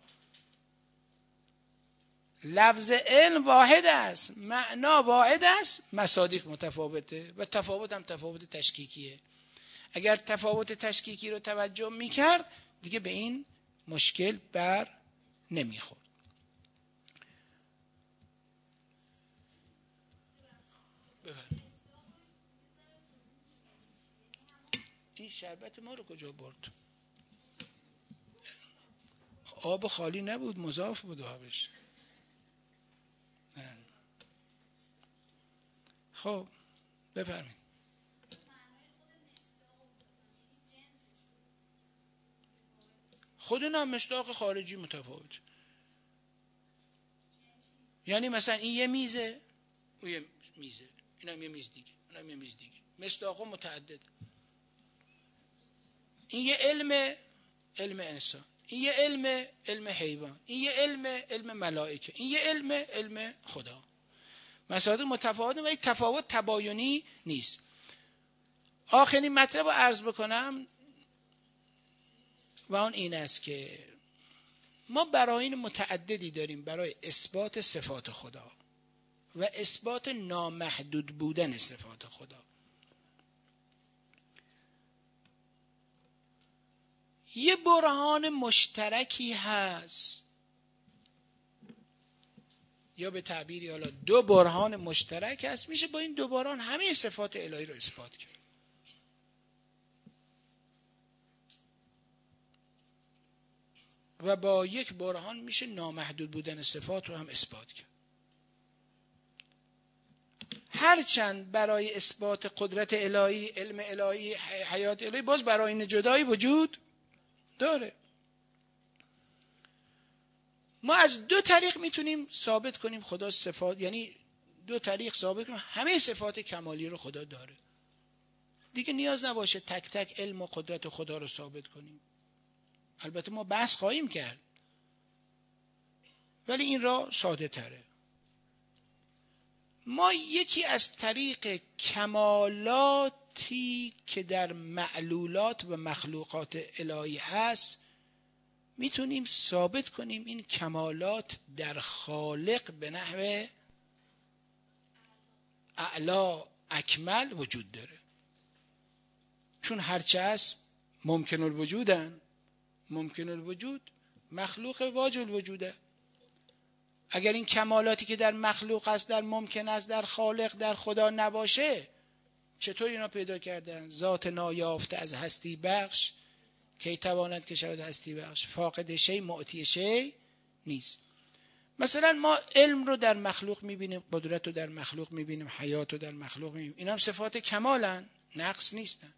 S2: لفظ علم واحد است، معنا واحد است، مصادیق متفاوته و تفاوت هم تفاوت تشکیکیه. اگر تفاوت تشکیکی رو توجه میکرد دیگه به این مشکل بر نمیخورد. این شربت ما رو کجا برد؟ آب خالی نبود، مضاف بود آبش. خب بفرمایید. خود نه مصداق خارجی متفاوت. یعنی مثلا این یه میزه، اون یه میزه، اینم یه میز دیگه، اونم یه میز دیگه. مصداق متعدد. این یه علم، علم انسان، این یه علم، علم حیوان، این یه علم، علم ملائکه، این یه علم، علم خدا. مصادیق متفاوته ولی تفاوت تباینی نیست. آخرین مطلب رو عرض بکنم و اون این است که ما براهین متعددی داریم برای اثبات صفات خدا و اثبات نامحدود بودن صفات خدا. یه برهان مشترکی هست، یا به تعبیری حالا دو برهان مشترک هست، میشه با این دو برهان همه صفات الهی رو اثبات کرد. و با یک برهان میشه نامحدود بودن صفات رو هم اثبات کرد. هرچند برای اثبات قدرت الهی، علم الهی، حیات الهی باز برای این جدایی وجود داره. ما از دو طریق میتونیم ثابت کنیم خدا صفات، یعنی دو طریق ثابت کنیم همه صفات کمالی رو خدا داره. دیگه نیاز نباشه تک تک علم و قدرت خدا رو ثابت کنیم. البته ما بحث خواهیم کرد، ولی این را ساده تره. ما یکی از طریق کمالاتی که در معلولات و مخلوقات الهی هست میتونیم ثابت کنیم این کمالات در خالق به نحو اعلا اکمل وجود داره. چون هرچه هست ممکن الوجودن، ممکن الوجود مخلوق واجب الوجوده. اگر این کمالاتی که در مخلوق است، در ممکن است، در خالق، در خدا نباشه، چطور اینا پیدا کردن؟ ذات نایافته از هستی بخش کی تواند که شود هستی بخش، فاقد شی معطی شی نیست. مثلا ما علم رو در مخلوق میبینیم، قدرت رو در مخلوق میبینیم، حیات رو در مخلوق میبینیم. اینا هم صفات کمالن، نقص نیستن.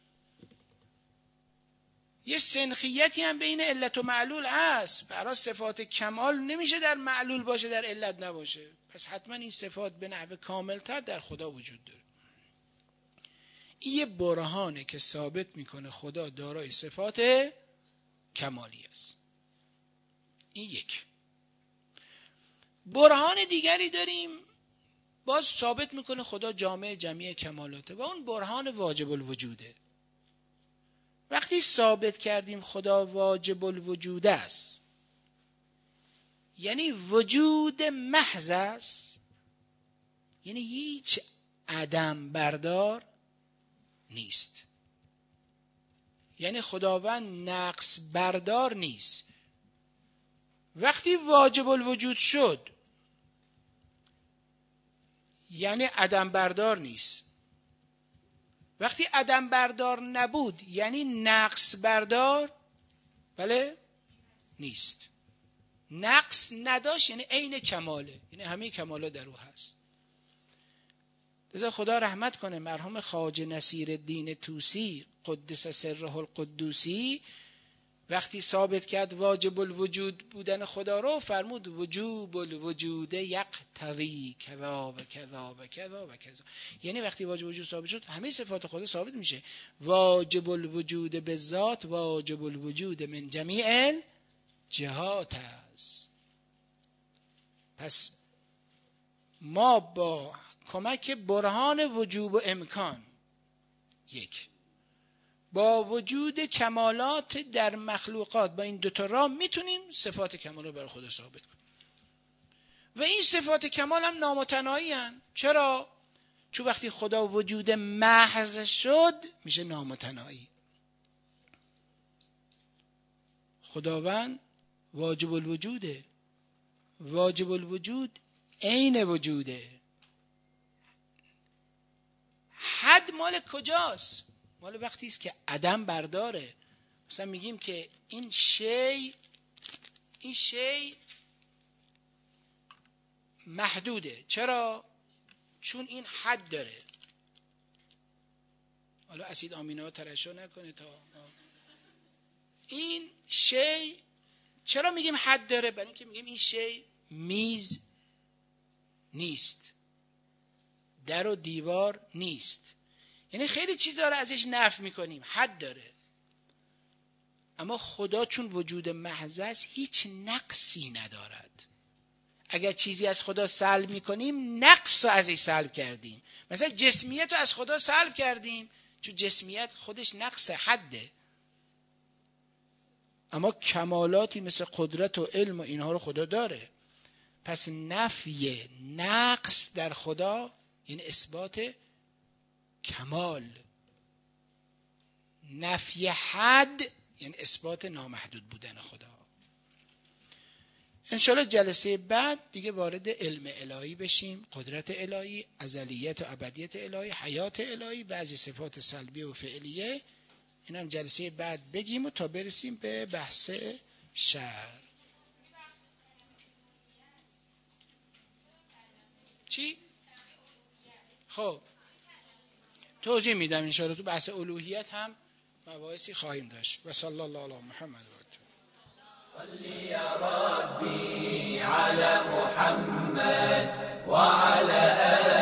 S2: یه سنخیتی هم بین علت و معلول هست. برای صفات کمال نمیشه در معلول باشه در علت نباشه. پس حتما این صفات به نحو کاملتر در خدا وجود داره. این یه برهانه که ثابت میکنه خدا دارای صفات کمالی است. این یک. برهان دیگری داریم باز ثابت میکنه خدا جامع جمیع کمالاته و اون برهان واجب الوجوده. وقتی ثابت کردیم خدا واجب الوجود است، یعنی وجود محض است، یعنی هیچ عدم بردار نیست، یعنی خداوند نقص بردار نیست. وقتی واجب الوجود شد یعنی عدم بردار نیست. وقتی عدم بردار نبود یعنی نقص بردار بله نیست. نقص نداشت یعنی عین کماله، یعنی همه کمالا در او هست. لذا خدا رحمت کنه مرحوم خواجه نصیرالدین طوسی قدس سره القدوسی وقتی ثابت کرد واجب الوجود بودن خدا رو، فرمود وجوب الوجود یقتضی کذا و کذا و کذا و کذا. یعنی وقتی واجب الوجود ثابت شد همه صفات خدا ثابت میشه. واجب الوجود بالذات واجب الوجود من جمیع جهات است. پس ما با کمک برهان وجوب و امکان، یک، با وجود کمالات در مخلوقات، با این دوتا راه میتونیم صفات کمال رو برای خدا ثابت کنیم. و این صفات کمال هم نامتناهی هستند. چرا؟ چون وقتی خدا وجود محض شد میشه نامتناهی. خداوند واجب الوجوده، واجب الوجود عین وجوده. حد مال کجاست؟ مال وقتی است که عدم برداره. مثلا میگیم که این شی این شی محدوده. چرا؟ چون این حد داره. حالا اسید آمینه ها ترشح نکنه تا این شی. چرا میگیم حد داره؟ برای اینکه میگیم این شی میز نیست، در و دیوار نیست. یعنی خیلی چیزا رو ازش نفی میکنیم، حد داره. اما خدا چون وجود محض است هیچ نقصی ندارد. اگر چیزی از خدا سلب میکنیم نقص رو ازش سلب کردیم. مثلا جسمیت رو از خدا سلب کردیم چون جسمیت خودش نقص حده. اما کمالاتی مثل قدرت و علم و اینها رو خدا داره. پس نفی نقص در خدا یعنی اثبات کمال، نفی حد یعنی اثبات نامحدود بودن خدا. انشالله جلسه بعد دیگه وارد علم الهی بشیم، قدرت الهی، ازلیت و ابدیت الهی، حیات الهی، بعضی صفات سلبیه و فعلیه. این هم جلسه بعد بگیم و تا برسیم به بحث شرع. چی؟ خب توضیح میدم انشاءالله. تو بحث الوهیت هم مباحثی خواهیم داشت. و صلی الله علی محمد و
S1: صلی یا ربی علی محمد و علی